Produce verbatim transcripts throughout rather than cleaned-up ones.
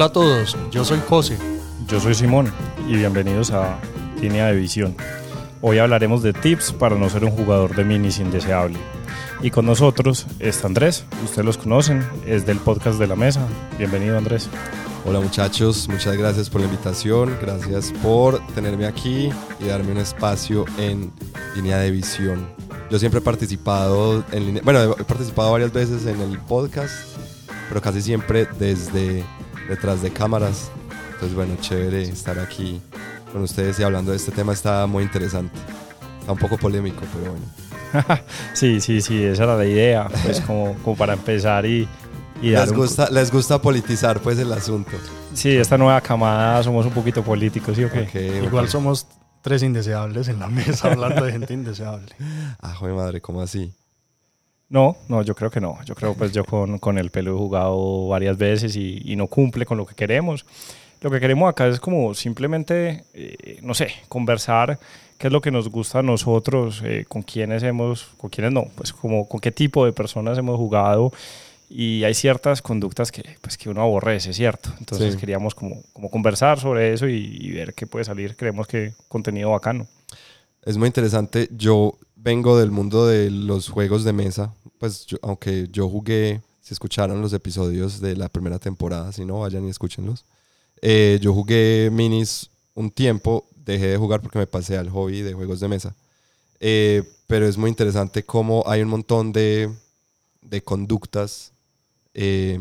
Hola a todos, yo soy José. Yo soy Simón y bienvenidos a Línea de Visión. Hoy hablaremos de tips para no ser un jugador de minis indeseable. Y con nosotros está Andrés, ustedes los conocen, es del podcast de La Mesa. Bienvenido, Andrés. Hola muchachos, muchas gracias por la invitación, gracias por tenerme aquí y darme un espacio en Línea de Visión. Yo siempre he participado en línea, bueno, he participado varias veces en el podcast, pero casi siempre desde detrás de cámaras. Entonces, bueno, chévere estar aquí con ustedes y hablando de este tema. Está muy interesante, está un poco polémico, pero bueno. Sí, sí, sí, esa era la idea, pues como, como para empezar y... y les, gusta, un... les gusta politizar pues el asunto. Sí, esta nueva camada somos un poquito políticos, ¿sí o qué? Okay, Igual okay. Somos tres indeseables en la mesa hablando de gente indeseable. Ah, joder madre, ¿cómo así? No, no, yo creo que no. Yo creo pues yo con, con el pelo he jugado varias veces y, y no cumple con lo que queremos. Lo que queremos acá es como simplemente, eh, no sé, conversar qué es lo que nos gusta a nosotros, eh, con quiénes hemos, con quiénes no, pues como con qué tipo de personas hemos jugado. Y hay ciertas conductas que, pues, que uno aborrece, ¿cierto? Entonces sí. queríamos como, como conversar sobre eso y, y ver qué puede salir. Creemos que contenido bacano. Es muy interesante. Yo vengo del mundo de los juegos de mesa. Pues yo, aunque yo jugué, si escucharon los episodios de la primera temporada, si no, vayan y escúchenlos. Eh, yo jugué minis un tiempo, dejé de jugar porque me pasé al hobby de juegos de mesa. Eh, pero es muy interesante cómo hay un montón de, de conductas Eh,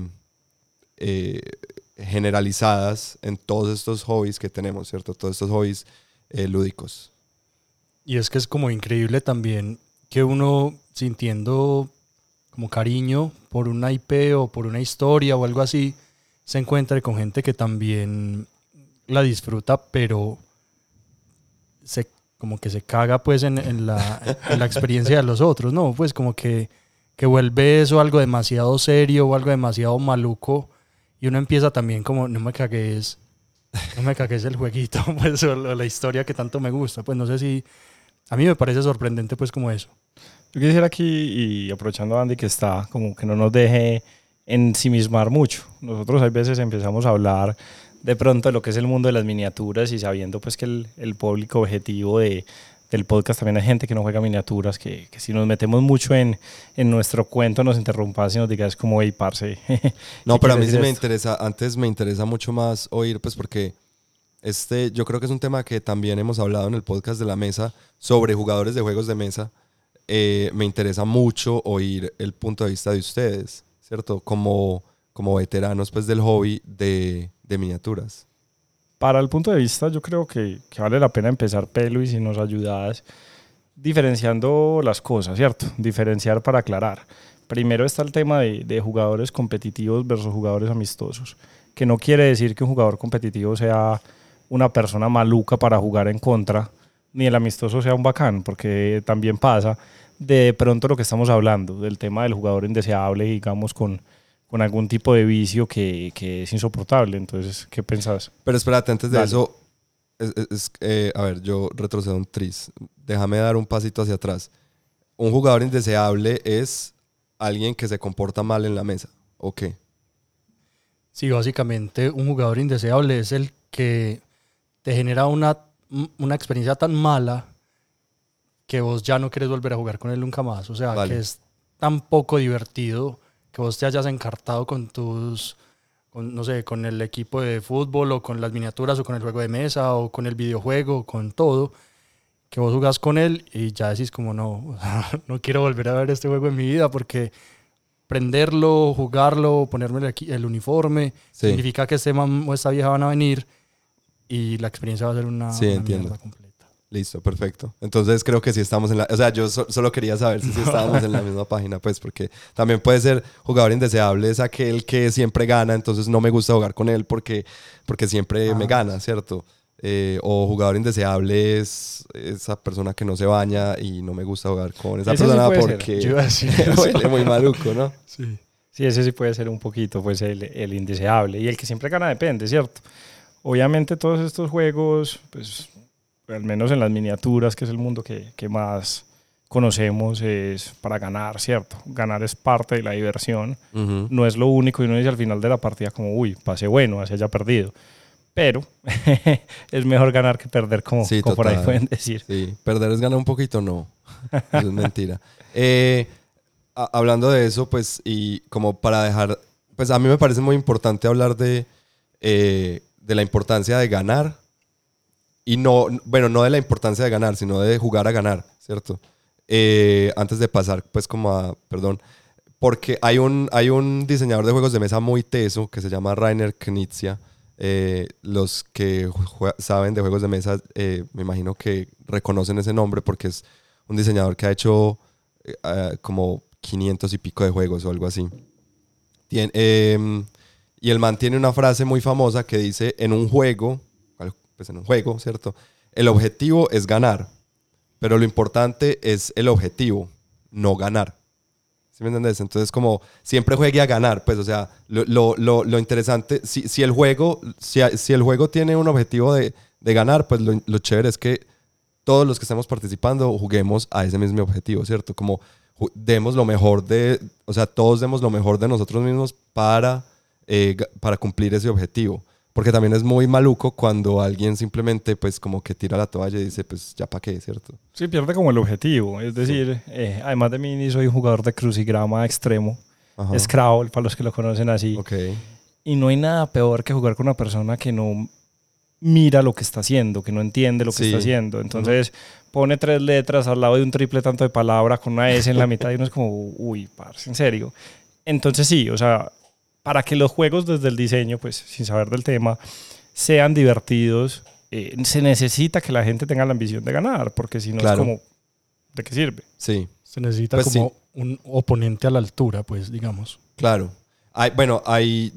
eh, generalizadas en todos estos hobbies que tenemos, ¿cierto? Todos estos hobbies eh, lúdicos. Y es que es como increíble también que uno, sintiendo como cariño por una I P o por una historia o algo así, se encuentre con gente que también la disfruta, pero se, como que se caga pues en, en, la, en la experiencia de los otros, ¿no? Pues como que que vuelve eso algo demasiado serio o algo demasiado maluco y uno empieza también como, no me cagues, no me cagues el jueguito, pues, o la historia que tanto me gusta. Pues no sé si, a mí me parece sorprendente pues como eso. Yo quisiera aquí, y aprovechando a Andy que está, como que no nos deje ensimismar mucho. Nosotros a veces empezamos a hablar de pronto de lo que es el mundo de las miniaturas y sabiendo pues que el, el público objetivo de del podcast también hay gente que no juega miniaturas, que, que si nos metemos mucho en, en nuestro cuento nos interrumpas y nos digas como, hey, parce. No, pero a mí sí me interesa, antes me interesa mucho más oír, pues porque este, yo creo que es un tema que también hemos hablado en el podcast de La Mesa sobre jugadores de juegos de mesa. Eh, me interesa mucho oír el punto de vista de ustedes, ¿cierto? Como, como veteranos pues del hobby de, de miniaturas. Para el punto de vista, yo creo que, que vale la pena empezar, Pelo, y si nos ayudas diferenciando las cosas, ¿cierto? Diferenciar para aclarar. Primero está el tema de, de jugadores competitivos versus jugadores amistosos, que no quiere decir que un jugador competitivo sea una persona maluca para jugar en contra, ni el amistoso sea un bacán, porque también pasa de pronto lo que estamos hablando, del tema del jugador indeseable, digamos, con... con algún tipo de vicio que, que es insoportable. Entonces, ¿qué pensás? Pero espérate, antes de Dale. eso, es, es, eh, a ver, yo retrocedo un tris. Déjame dar un pasito hacia atrás. Un jugador indeseable es alguien que se comporta mal en la mesa, ¿o qué? Sí, básicamente un jugador indeseable es el que te genera una, una experiencia tan mala que vos ya no querés volver a jugar con él nunca más. O sea, vale. Que es tan poco divertido que vos te hayas encartado con tus, con, no sé, con el equipo de fútbol o con las miniaturas o con el juego de mesa o con el videojuego, con todo, que vos jugás con él y ya decís como no, no quiero volver a ver este juego en mi vida porque prenderlo, jugarlo, ponerme el, el uniforme, sí. Significa que este man o esta vieja van a venir y la experiencia va a ser una, sí, una mierda completa. Listo, perfecto. Entonces creo que sí estamos en la... O sea, yo so, solo quería saber si sí estábamos en la misma página, pues, porque también puede ser jugador indeseable, es aquel que siempre gana, entonces no me gusta jugar con él porque, porque siempre ah. me gana, ¿cierto? Eh, o jugador indeseable es esa persona que no se baña y no me gusta jugar con esa ese persona sí porque huele muy maluco, ¿no? Sí. Sí, ese sí puede ser un poquito, pues, el, el indeseable. Y el que siempre gana depende, ¿cierto? Obviamente todos estos juegos, pues... al menos en las miniaturas, que es el mundo que, que más conocemos es para ganar, ¿cierto? Ganar es parte de la diversión, Ujú. no es lo único, y uno dice al final de la partida como, uy, pasé bueno, así haya perdido. Pero es mejor ganar que perder, como, Sí, como por ahí total. pueden decir. Sí, perder es ganar un poquito, no. Eso es mentira. Eh, a- hablando de eso, pues, y como para dejar, pues a mí me parece muy importante hablar de, eh, de la importancia de ganar. Y no, bueno, no de la importancia de ganar, sino de jugar a ganar, ¿cierto? Eh, antes de pasar, pues, como a, perdón, porque hay un, hay un diseñador de juegos de mesa muy teso que se llama Rainer Knizia. Eh, los que jue- saben de juegos de mesa, eh, me imagino que reconocen ese nombre porque es un diseñador que ha hecho eh, ah, como quinientos y pico de juegos o algo así. Tien- em, y el man tiene una frase muy famosa que dice, en un juego, al- pues en un juego, ¿cierto? El objetivo es ganar, pero lo importante es el objetivo, no ganar. ¿Sí me entiendes? Entonces, como siempre juegue a ganar, pues, o sea, lo, lo, lo, lo interesante, si, si el juego, si, si el juego tiene un objetivo de, de ganar, pues lo, lo chévere es que todos los que estamos participando juguemos a ese mismo objetivo, ¿cierto? Como ju- demos lo mejor de, o sea, todos demos lo mejor de nosotros mismos para, eh, ga- para cumplir ese objetivo. Porque también es muy maluco cuando alguien simplemente, pues, como que tira la toalla y dice, pues, ya para qué, ¿cierto? Sí, pierde como el objetivo. Es decir, eh, además de mí, soy un jugador de crucigrama extremo. Ajá. Scrabble, para los que lo conocen así. Ok. Y no hay nada peor que jugar con una persona que no mira lo que está haciendo, que no entiende lo que Sí. está haciendo. Entonces pone tres letras al lado de un triple tanto de palabra con una S en la mitad y uno es como, uy, parce, en serio. Entonces sí, o sea, para que los juegos desde el diseño, pues sin saber del tema, sean divertidos, eh, se necesita que la gente tenga la ambición de ganar, porque si no Claro. es como, ¿de qué sirve? Sí. Se necesita Pues como un oponente a la altura, pues, digamos. Claro. Hay, bueno, hay...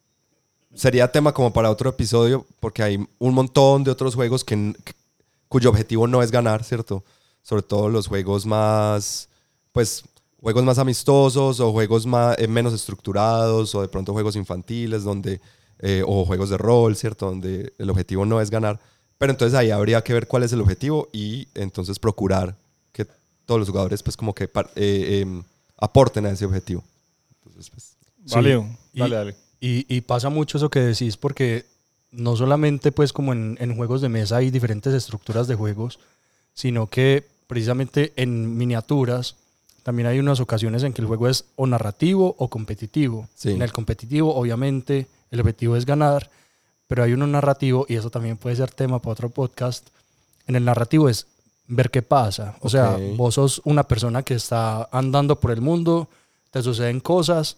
Sería tema como para otro episodio porque hay un montón de otros juegos que, n- que- cuyo objetivo no es ganar, ¿cierto? Sobre todo los juegos más, pues, juegos más amistosos o juegos más, eh, menos estructurados o de pronto juegos infantiles donde, eh, o juegos de rol, ¿cierto? Donde el objetivo no es ganar. Pero entonces ahí habría que ver cuál es el objetivo y entonces procurar que todos los jugadores, pues, como que par- eh, em, aporten a ese objetivo. Entonces, pues, Sí. Válido. Y- Dale, dale. Y, y pasa mucho eso que decís porque no solamente pues como en, en juegos de mesa hay diferentes estructuras de juegos, sino que precisamente en miniaturas también hay unas ocasiones en que el juego es o narrativo o competitivo. Sí. En el competitivo obviamente el objetivo es ganar, pero hay uno narrativo y eso también puede ser tema para otro podcast. En el narrativo es ver qué pasa. O sea, Ok. vos sos una persona que está andando por el mundo, te suceden cosas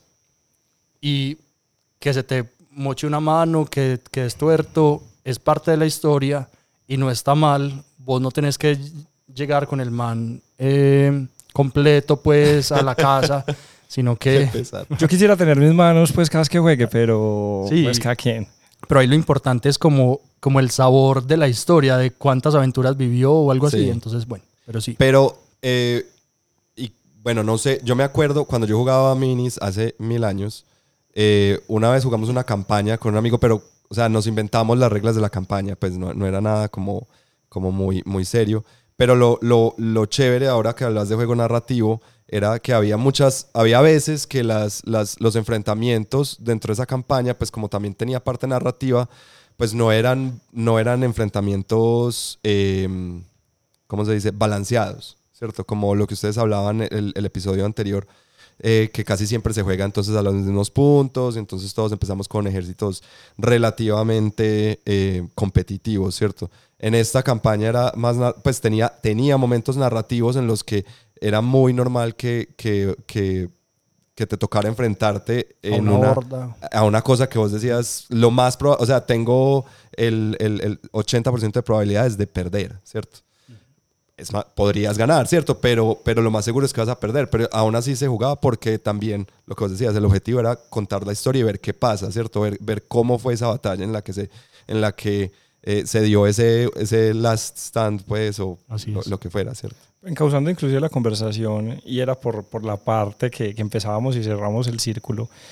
y que se te moche una mano, que, que es tuerto, es parte de la historia y no está mal. Vos no tenés que llegar con el man eh, completo pues a la casa, sino que... empezar. Yo quisiera tener mis manos pues cada vez que juegue, pero Sí. pues cada quien. Pero ahí lo importante es como, como el sabor de la historia, de cuántas aventuras vivió o algo así. Sí. Entonces, bueno, pero sí. Pero, eh, y bueno, no sé, yo me acuerdo cuando yo jugaba a minis hace mil años, eh, una vez jugamos una campaña con un amigo, pero, o sea, nos inventamos las reglas de la campaña, pues no, no era nada como, como muy, muy serio. Pero lo, lo, lo chévere ahora que hablas de juego narrativo era que había muchas, había veces que las, las, los enfrentamientos dentro de esa campaña, pues como también tenía parte narrativa, pues no eran, no eran enfrentamientos, eh, ¿cómo se dice? Balanceados, ¿cierto? Como lo que ustedes hablaban en el, el episodio anterior, eh, que casi siempre se juega entonces a los mismos puntos, entonces todos empezamos con ejércitos relativamente eh, competitivos, ¿cierto? En esta campaña era más, na- pues tenía, tenía momentos narrativos en los que era muy normal que, que, que, que te tocara enfrentarte A en una una, horda. a una cosa que vos decías, lo más probable, o sea, tengo el, el, el ochenta por ciento de probabilidades de perder, ¿cierto? Es más, podrías ganar, ¿cierto? Pero, pero lo más seguro es que vas a perder. Pero aún así se jugaba porque también, lo que vos decías, el objetivo era contar la historia y ver qué pasa, ¿cierto? Ver, ver cómo fue esa batalla en la que se, en la que, eh, se dio ese, ese last stand, pues, o Así lo, es. lo que fuera, ¿cierto? Encauzando inclusive la conversación, y era por, por la parte que, que empezábamos y cerramos el círculo,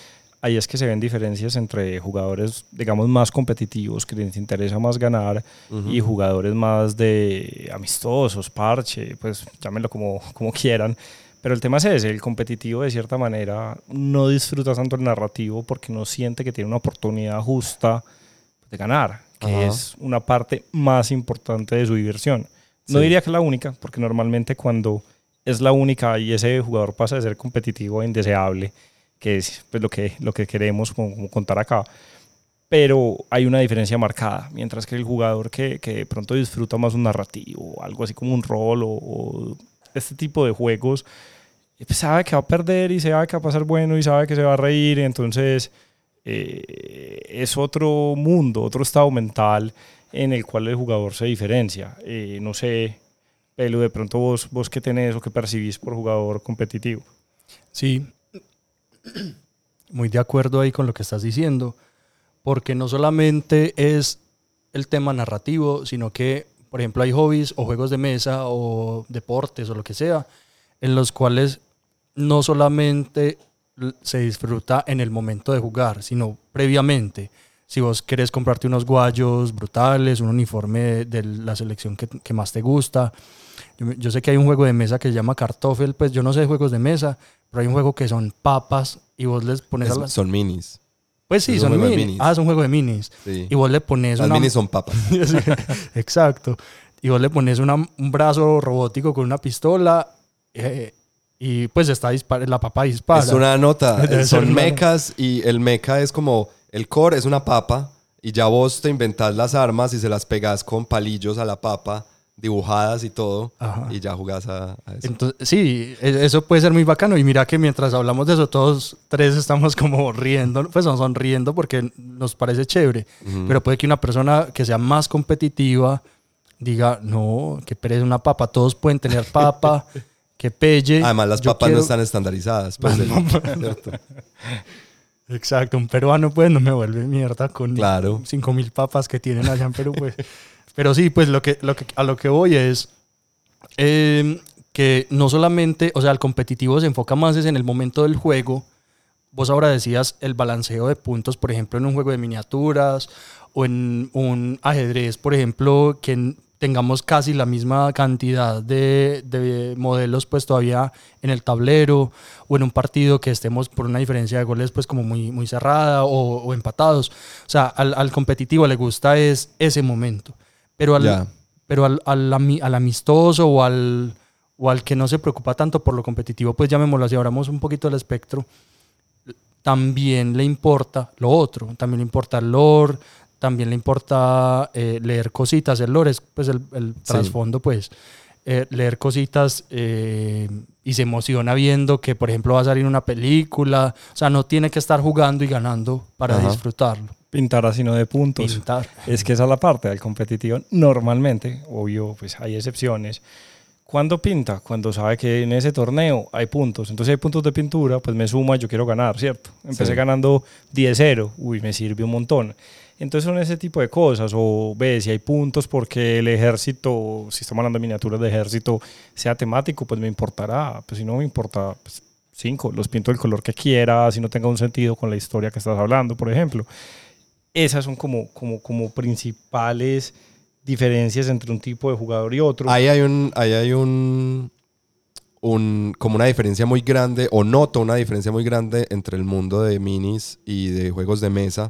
ahí es que se ven diferencias entre jugadores, digamos, más competitivos, que les interesa más ganar, uh-huh. y jugadores más de amistosos, parche, pues llámenlo como, como quieran. Pero el tema es ese, el competitivo de cierta manera no disfruta tanto el narrativo porque no siente que tiene una oportunidad justa de ganar, que uh-huh. es una parte más importante de su diversión. No sí. diría que es la única, porque normalmente cuando es la única y ese jugador pasa de ser competitivo a indeseable, que es pues, lo, que, lo que queremos como, como contar acá, pero hay una diferencia marcada, mientras que el jugador que, que de pronto disfruta más un narrativo, algo así como un rol o, o este tipo de juegos, sabe que va a perder y sabe que va a pasar bueno y sabe que se va a reír, entonces eh, es otro mundo, otro estado mental en el cual el jugador se diferencia. Eh, no sé, Pelu, de pronto vos, vos qué tenés o qué percibís por jugador competitivo. Sí, muy de acuerdo ahí con lo que estás diciendo, porque no solamente es el tema narrativo, sino que, por ejemplo, hay hobbies o juegos de mesa o deportes o lo que sea, en los cuales no solamente se disfruta en el momento de jugar, sino previamente. Si vos querés comprarte unos guayos brutales, un uniforme de, de la selección que, que más te gusta. Yo, yo sé que hay un juego de mesa que se llama Kartoffel, pues yo no sé de juegos de mesa, pero hay un juego que son papas y vos les pones... Es, a la... Son minis. Pues sí, es son minis. minis. Ah, es un juego de minis. Sí. Y vos le pones Las una... minis son papas. Sí, exacto. Y vos le pones una, un brazo robótico con una pistola... Eh, y pues está dispara, la papa dispara. Es una nota, son una... mechas y el mecha es como, el core es una papa y ya vos te inventás las armas y se las pegás con palillos a la papa, dibujadas y todo. Ajá. Y ya jugás a, a eso. Entonces, sí, eso puede ser muy bacano y mira que mientras hablamos de eso todos tres estamos como riendo, pues no sonriendo porque nos parece chévere, uh-huh. pero puede que una persona que sea más competitiva diga, no, que pereza una papa, todos pueden tener papa. Que pelle. Además, las papas quiero... no están estandarizadas. Pues, del... Exacto, un peruano pues no me vuelve mierda con claro. cinco mil papas que tienen allá en Perú. Pues. Pero sí, pues lo que, lo que, a lo que voy es eh, que no solamente, o sea, el competitivo se enfoca más es en el momento del juego. Vos ahora decías el balanceo de puntos, por ejemplo, en un juego de miniaturas o en un ajedrez, por ejemplo, que tengamos casi la misma cantidad de, de modelos pues todavía en el tablero, o en un partido que estemos por una diferencia de goles pues como muy, muy cerrada o, o empatados. O sea, al, al competitivo le gusta es ese momento, pero al, yeah. pero al, al, al amistoso o al, o al que no se preocupa tanto por lo competitivo, pues llamémoslo así, abramos un poquito el espectro, también le importa lo otro, también le importa el lore, también le importa eh, leer cositas, el lore es pues, el, el trasfondo, sí. pues, eh, leer cositas eh, y se emociona viendo que, por ejemplo, va a salir una película. O sea, no tiene que estar jugando y ganando para Ajá. disfrutarlo. Pintar así no de puntos. Pintar. Es que esa es la parte del competitivo. Normalmente, obvio, pues hay excepciones. ¿Cuándo pinta? Cuando sabe que en ese torneo hay puntos. Entonces hay puntos de pintura, pues me suma, yo quiero ganar, ¿cierto? Empecé sí. ganando diez cero. Uy, me sirve un montón. Entonces son ese tipo de cosas, o ves si hay puntos porque el ejército, si estamos hablando de miniaturas de ejército, sea temático, pues me importará, pues si no me importa, pues cinco, los pinto del color que quiera, si no tenga un sentido con la historia que estás hablando, por ejemplo. Esas son como, como, como principales diferencias entre un tipo de jugador y otro. Ahí hay un, ahí hay un, un, como una diferencia muy grande, o noto una diferencia muy grande entre el mundo de minis y de juegos de mesa.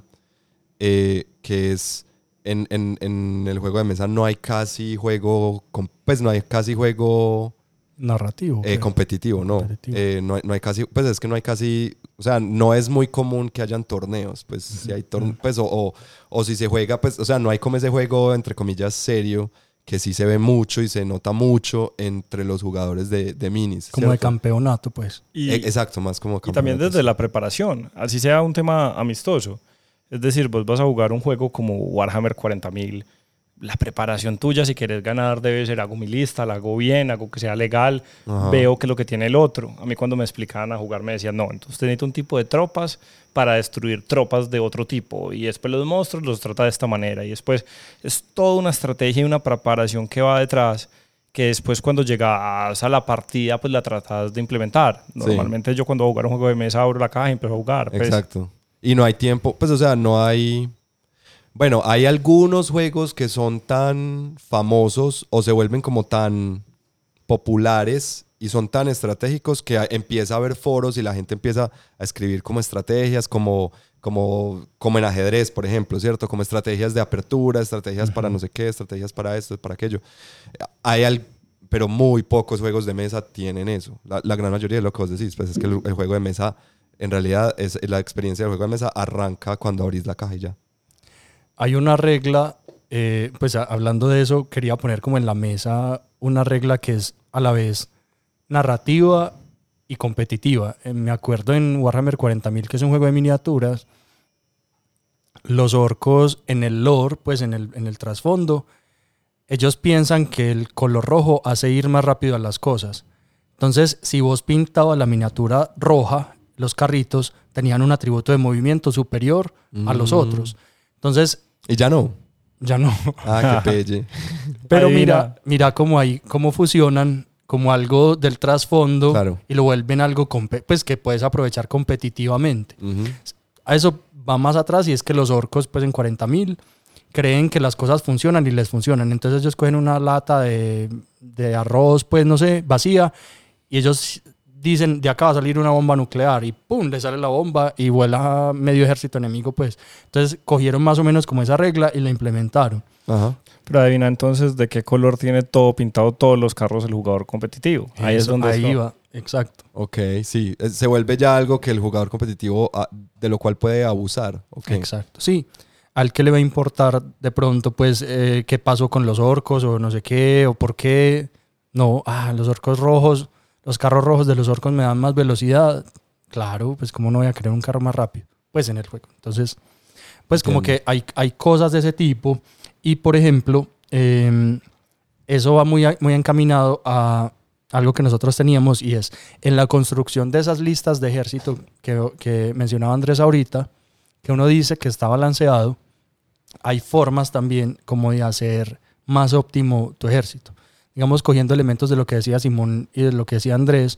Eh, que es en, en, en el juego de mesa no hay casi juego, pues no hay casi juego narrativo, eh, competitivo, no, competitivo. Eh, no, hay, no hay casi, pues es que no hay casi, o sea, no es muy común que hayan torneos, pues uh-huh. si hay torneos, pues o, o, o si se juega, pues, o sea, no hay como ese juego entre comillas serio que sí se ve mucho y se nota mucho entre los jugadores de, de minis. Como ¿cierto? De campeonato, pues. Y, e- exacto, más como campeonato. Y también desde sí. la preparación, así sea un tema amistoso. Es decir, vos vas a jugar un juego como Warhammer cuarenta mil, la preparación tuya, si quieres ganar, debe ser hago mi lista, la hago bien, hago que sea legal, Ajá. veo que es lo que tiene el otro. A mí cuando me explicaban a jugar me decían, no, entonces necesito un tipo de tropas para destruir tropas de otro tipo, y después los monstruos los trata de esta manera, y después es toda una estrategia y una preparación que va detrás, que después cuando llegas a la partida, pues la tratas de implementar. Normalmente sí. yo cuando voy a jugar un juego de mesa abro la caja y empiezo a jugar. Pues, exacto. Y no hay tiempo, pues o sea, no hay... Bueno, hay algunos juegos que son tan famosos o se vuelven como tan populares y son tan estratégicos que a- empieza a haber foros y la gente empieza a escribir como estrategias, como, como, como en ajedrez, por ejemplo, ¿cierto? Como estrategias de apertura, estrategias para no sé qué, estrategias para esto, para aquello. Hay al- pero muy pocos juegos de mesa tienen eso. La, la gran mayoría de lo que vos decís, pues es que el, el juego de mesa, en realidad, es la experiencia del juego de mesa arranca cuando abrís la caja y ya. Hay una regla, eh, pues a- hablando de eso, quería poner como en la mesa una regla que es a la vez narrativa y competitiva. Eh, me acuerdo en Warhammer cuarenta mil, que es un juego de miniaturas, los orcos en el lore, pues en el, en el trasfondo, ellos piensan que el color rojo hace ir más rápido a las cosas. Entonces, si vos pintabas la miniatura roja, los carritos tenían un atributo de movimiento superior a los Mm. otros. Entonces, Y ya no. ya no. Ah, qué pelle. Pero Adivina. mira, mira cómo ahí, cómo fusionan como algo del trasfondo Claro. y lo vuelven algo compe- pues que puedes aprovechar competitivamente. Ujú. A eso va más atrás y es que los orcos pues en cuarenta mil creen que las cosas funcionan y les funcionan. Entonces ellos cogen una lata de, de arroz, pues no sé, vacía, y ellos dicen, de acá va a salir una bomba nuclear, y pum, le sale la bomba y vuela medio ejército enemigo, pues. Entonces cogieron más o menos como esa regla y la implementaron. Ajá. Pero adivina entonces de qué color tiene todo pintado, todos los carros el jugador competitivo. Ahí es Eso, donde ahí está. va, exacto. Ok, sí. Es- Se vuelve ya algo que el jugador competitivo, ah, de lo cual puede abusar. Ok. Exacto, sí. Al que le va a importar de pronto, pues, eh, qué pasó con los orcos o no sé qué, o por qué. No, ah, los orcos rojos, los carros rojos de los orcos me dan más velocidad. Claro, pues, ¿cómo no voy a querer un carro más rápido? Pues en el juego. Entonces, pues, como Entiendo. que hay, hay cosas de ese tipo. Y, por ejemplo, eh, eso va muy, a- muy encaminado a algo que nosotros teníamos, y es en la construcción de esas listas de ejército que, que mencionaba Andrés ahorita, que uno dice que está balanceado. Hay formas también como de hacer más óptimo tu ejército. Digamos, cogiendo elementos de lo que decía Simón y de lo que decía Andrés,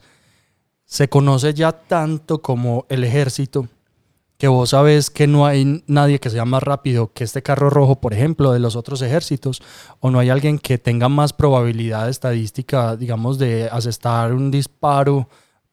se conoce ya tanto como el ejército que vos sabes que no hay nadie que sea más rápido que este carro rojo, por ejemplo, de los otros ejércitos, o no hay alguien que tenga más probabilidad estadística, digamos, de asestar un disparo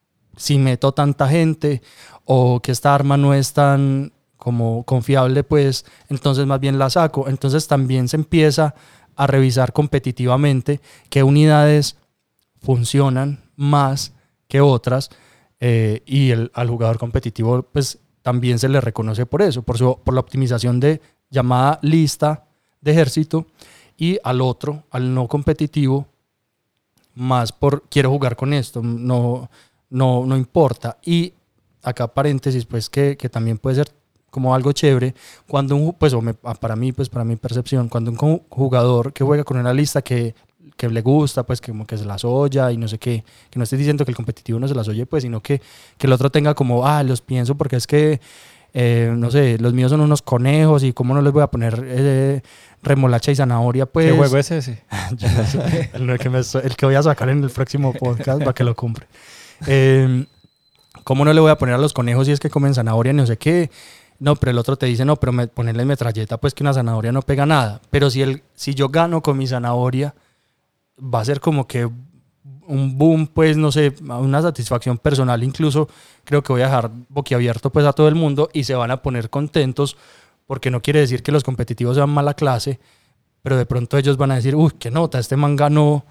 si meto tanta gente, o que esta arma no es tan como confiable, pues entonces más bien la saco. Entonces también se empieza a revisar competitivamente qué unidades funcionan más que otras, eh, y el, al jugador competitivo pues también se le reconoce por eso, por, su, por la optimización de llamada lista de ejército, y al otro, al no competitivo, más por quiero jugar con esto, no, no, no importa. Y acá paréntesis, pues que, que también puede ser como algo chévere, cuando un, pues o me, para mí, pues para mi percepción, cuando un jugador que juega con una lista que, que le gusta, pues que como que se las oya y no sé qué, que no estoy diciendo que el competitivo no se las oye, pues sino que, que el otro tenga como, ah, los pienso porque es que, eh, no sé, los míos son unos conejos y cómo no les voy a poner eh, remolacha y zanahoria, pues. ¿Qué juego es ese? Yo no sé, el, que me, el que voy a sacar en el próximo podcast para que lo compre. Eh, ¿Cómo no le voy a poner a los conejos si es que comen zanahoria y no sé qué? No, pero el otro te dice, no, pero me, ponerle metralleta, pues que una zanahoria no pega nada. Pero si, el, si yo gano con mi zanahoria, va a ser como que un boom, pues no sé, una satisfacción personal. Incluso creo que voy a dejar boquiabierto pues a todo el mundo y se van a poner contentos, porque no quiere decir que los competitivos sean mala clase, pero de pronto ellos van a decir, uy, qué nota, este man ganó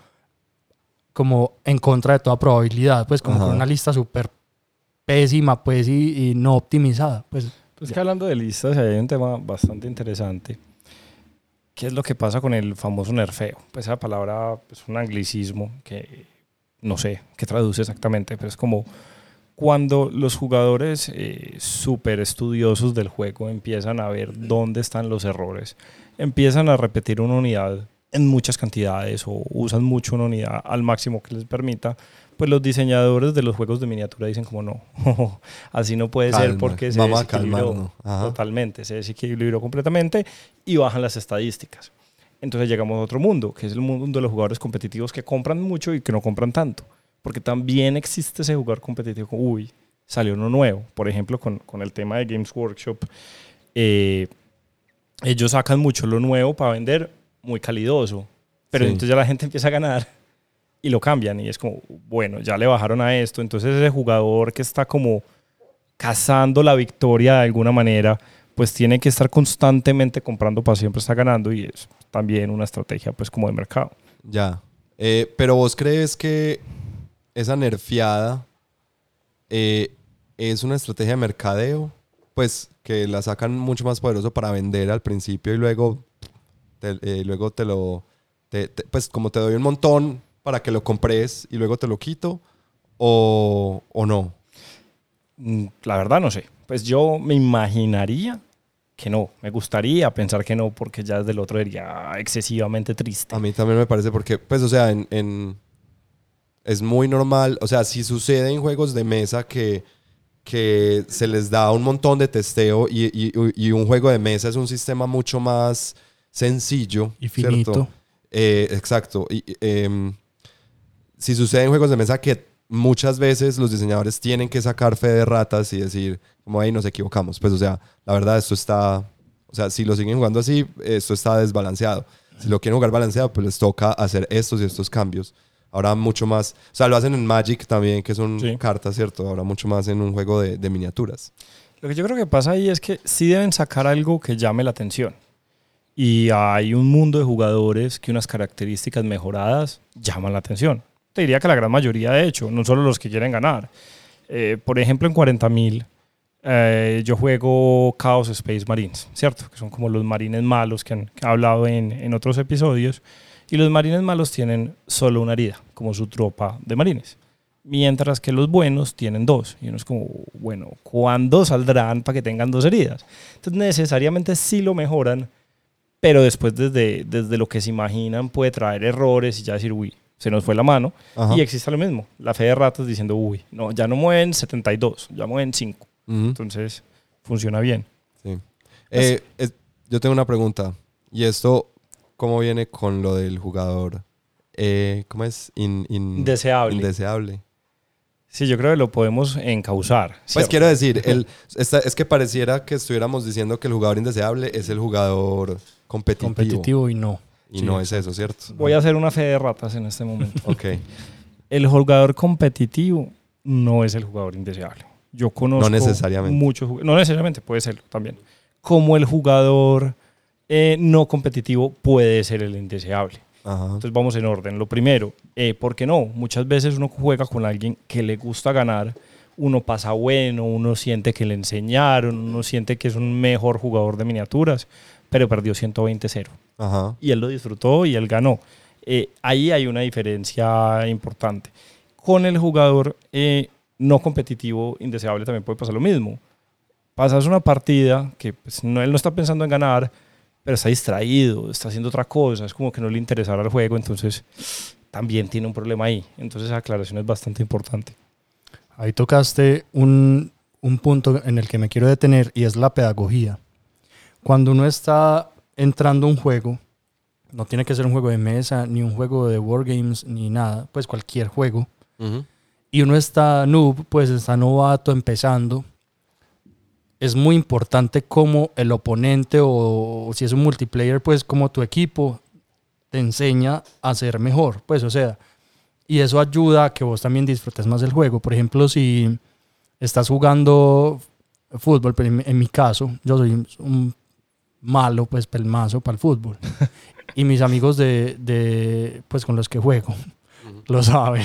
como en contra de toda probabilidad, pues como Ajá. con una lista súper pésima, pues, y, y no optimizada, pues. Pues que hablando de listas, hay un tema bastante interesante. ¿Qué es lo que pasa con el famoso nerfeo? Pues esa palabra es un anglicismo que no sé qué traduce exactamente, pero es como cuando los jugadores eh, súper estudiosos del juego empiezan a ver dónde están los errores, empiezan a repetir una unidad en muchas cantidades o usan mucho una unidad al máximo que les permita, pues los diseñadores de los juegos de miniatura dicen como no, así no puede Calma, ser porque se vamos a desequilibró calmarnos. Ajá. totalmente, se desequilibró completamente y bajan las estadísticas. Entonces llegamos a otro mundo, que es el mundo de los jugadores competitivos que compran mucho y que no compran tanto, porque también existe ese jugador competitivo, uy, salió uno nuevo. Por ejemplo, con, con el tema de Games Workshop, eh, ellos sacan mucho lo nuevo para vender, muy calidoso, pero sí. Entonces ya la gente empieza a ganar y lo cambian y es como, bueno, ya le bajaron a esto, entonces ese jugador que está como cazando la victoria de alguna manera, pues tiene que estar constantemente comprando para siempre estar ganando y es también una estrategia pues como de mercado. Ya, eh, pero vos crees que esa nerfeada eh, es una estrategia de mercadeo, pues que la sacan mucho más poderoso para vender al principio y luego te, eh, luego te lo, te, te, pues como te doy un montón para que lo compres y luego te lo quito o, o no? La verdad no sé. Pues yo me imaginaría que no. Me gustaría pensar que no, porque ya desde el otro sería excesivamente triste. A mí también me parece porque, pues, o sea, en, en es muy normal. O sea, si sucede en juegos de mesa que, que se les da un montón de testeo y, y, y un juego de mesa es un sistema mucho más sencillo. Y finito. ¿Cierto? Eh, exacto. Y, eh, si sucede en juegos de mesa que muchas veces los diseñadores tienen que sacar fe de ratas y decir, como ahí nos equivocamos. Pues, o sea, la verdad, esto está... O sea, si lo siguen jugando así, esto está desbalanceado. Si lo quieren jugar balanceado, pues les toca hacer estos y estos cambios. Ahora mucho más... O sea, lo hacen en Magic también, que son sí. cartas, ¿cierto? Ahora mucho más en un juego de, de miniaturas. Lo que yo creo que pasa ahí es que sí deben sacar algo que llame la atención. Y hay un mundo de jugadores que unas características mejoradas llaman la atención. Te diría que la gran mayoría, de hecho, no solo los que quieren ganar. Eh, por ejemplo, en cuarenta mil, eh, yo juego Chaos Space Marines, ¿cierto? Que son como los marines malos que han, que he hablado en, en otros episodios. Y los marines malos tienen solo una herida, como su tropa de marines. Mientras que los buenos tienen dos. Y uno es como, bueno, ¿cuándo saldrán para que tengan dos heridas? Entonces, necesariamente sí lo mejoran, pero después desde, desde lo que se imaginan puede traer errores y ya decir, uy, se nos fue la mano. Ajá. Y existe lo mismo, la fe de ratas diciendo, uy, no, ya no mueven setenta y dos, ya mueven cinco. Uh-huh. Entonces, funciona bien. Sí. Eh, es, yo tengo una pregunta, y esto, ¿cómo viene con lo del jugador? Eh, ¿Cómo es? In, in, indeseable. Indeseable. Sí, yo creo que lo podemos encauzar. ¿Cierto? Pues quiero decir, el, esta, es que pareciera que estuviéramos diciendo que el jugador indeseable es el jugador competitivo. Competitivo y no. Y sí, no es eso, ¿cierto? Voy a hacer una fe de ratas en este momento. Ok. El jugador competitivo no es el jugador indeseable. Yo conozco... No necesariamente. Muchos, no necesariamente, puede serlo también. Como el jugador eh, no competitivo puede ser el indeseable. Ajá. Entonces vamos en orden. Lo primero, eh, ¿por qué no? Muchas veces uno juega con alguien que le gusta ganar, uno pasa bueno, uno siente que le enseñaron, uno siente que es un mejor jugador de miniaturas, pero perdió ciento veinte cero. Ajá. Y él lo disfrutó y él ganó. Eh, ahí hay una diferencia importante. Con el jugador eh, no competitivo, indeseable, también puede pasar lo mismo. Pasas una partida que pues, no, él no está pensando en ganar, pero está distraído, está haciendo otra cosa, es como que no le interesará el juego, entonces también tiene un problema ahí. Entonces esa aclaración es bastante importante. Ahí tocaste un, un punto en el que me quiero detener y es la pedagogía. Cuando uno está entrando a un juego, no tiene que ser un juego de mesa, ni un juego de wargames, ni nada, pues cualquier juego, uh-huh. y uno está noob, pues está novato, empezando, es muy importante cómo el oponente o, o si es un multiplayer, pues como tu equipo te enseña a ser mejor, pues o sea, y eso ayuda a que vos también disfrutes más del juego. Por ejemplo, si estás jugando fútbol, pero en, en mi caso, yo soy un malo, pues pelmazo para el fútbol. Y mis amigos de, de, pues con los que juego, uh-huh. lo saben.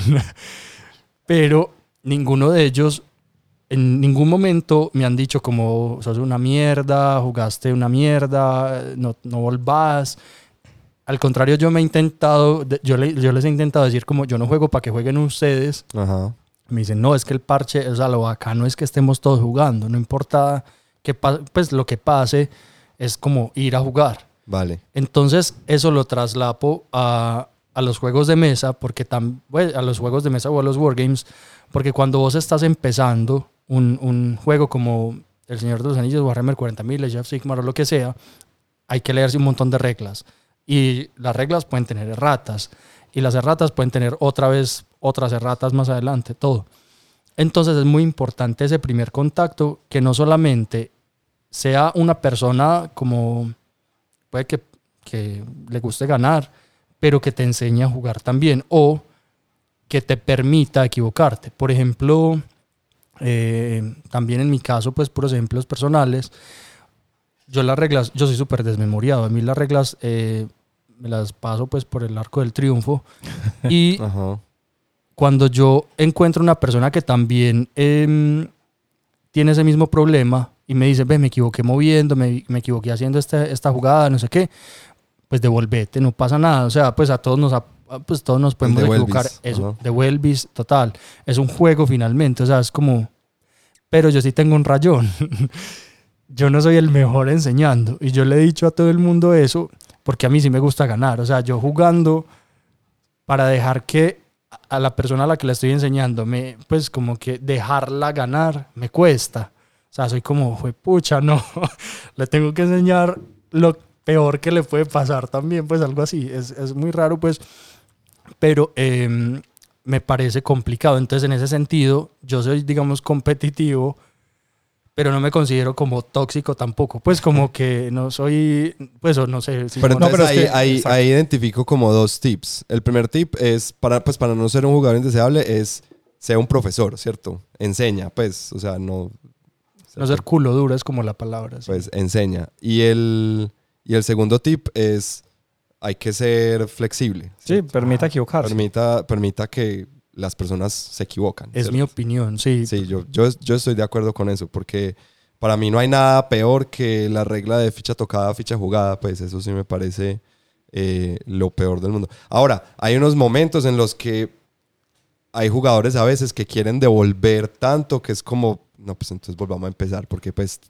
Pero ninguno de ellos, en ningún momento me han dicho como, sos una mierda, jugaste una mierda, no, no volvás. Al contrario, yo me he intentado, yo, le, yo les he intentado decir como, yo no juego para que jueguen ustedes. Ajá. Me dicen, no, es que el parche, o sea, lo bacano es que estemos todos jugando, no importa que pa- pues lo que pase, es como ir a jugar. Vale. Entonces, eso lo traslapo a, a los juegos de mesa, porque tam, pues, a los juegos de mesa o a los wargames, porque cuando vos estás empezando un, un juego como El Señor de los Anillos, Warhammer cuarenta mil, Age of Sigmar o lo que sea, hay que leerse un montón de reglas. Y las reglas pueden tener erratas. Y las erratas pueden tener otra vez otras erratas más adelante, todo. Entonces es muy importante ese primer contacto, que no solamente sea una persona como, puede que, que le guste ganar, pero que te enseñe a jugar también, o que te permita equivocarte. Por ejemplo, eh, también en mi caso, pues por ejemplos personales, yo las reglas, yo soy súper desmemoriado. A mí las reglas eh, me las paso pues por el arco del triunfo. Y Ajá. cuando yo encuentro una persona que también eh, tiene ese mismo problema y me dice, ve, me equivoqué moviendo, me, me equivoqué haciendo este, esta jugada, no sé qué, pues devolvete, no pasa nada. O sea, pues a todos nos, pues todos nos podemos equivocar. Eso, devuelvis, total. Es un juego finalmente, o sea, es como... Pero yo sí tengo un rayón. Yo no soy el mejor enseñando. Y yo le he dicho a todo el mundo eso porque a mí sí me gusta ganar. O sea, yo jugando para dejar que a la persona a la que le estoy enseñando, me, pues como que dejarla ganar, me cuesta. O sea, soy como, pucha, no. Le tengo que enseñar lo peor que le puede pasar también, pues algo así. Es, es muy raro, pues. Pero eh, me parece complicado. Entonces, en ese sentido, yo soy, digamos, competitivo, pero no me considero como tóxico tampoco. Pues como que no soy, pues o no sé. Si pero no, entonces no, pero ahí, es que, ahí, ahí identifico como dos tips. El primer tip es, para, pues para no ser un jugador indeseable, es sea un profesor, ¿cierto? Enseña, pues, o sea, no... No ser culo duro es como la palabra. Pues sí. enseña. Y el, y el segundo tip es, hay que ser flexible. Sí, permita equivocarse. Permita, permita que las personas se equivocan. Es ¿cierto? mi opinión, sí. Sí, yo, yo, yo estoy de acuerdo con eso, porque para mí no hay nada peor que la regla de ficha tocada, ficha jugada, pues eso sí me parece eh, lo peor del mundo. Ahora, hay unos momentos en los que hay jugadores a veces que quieren devolver tanto que es como, no, pues entonces volvamos a empezar, porque pues...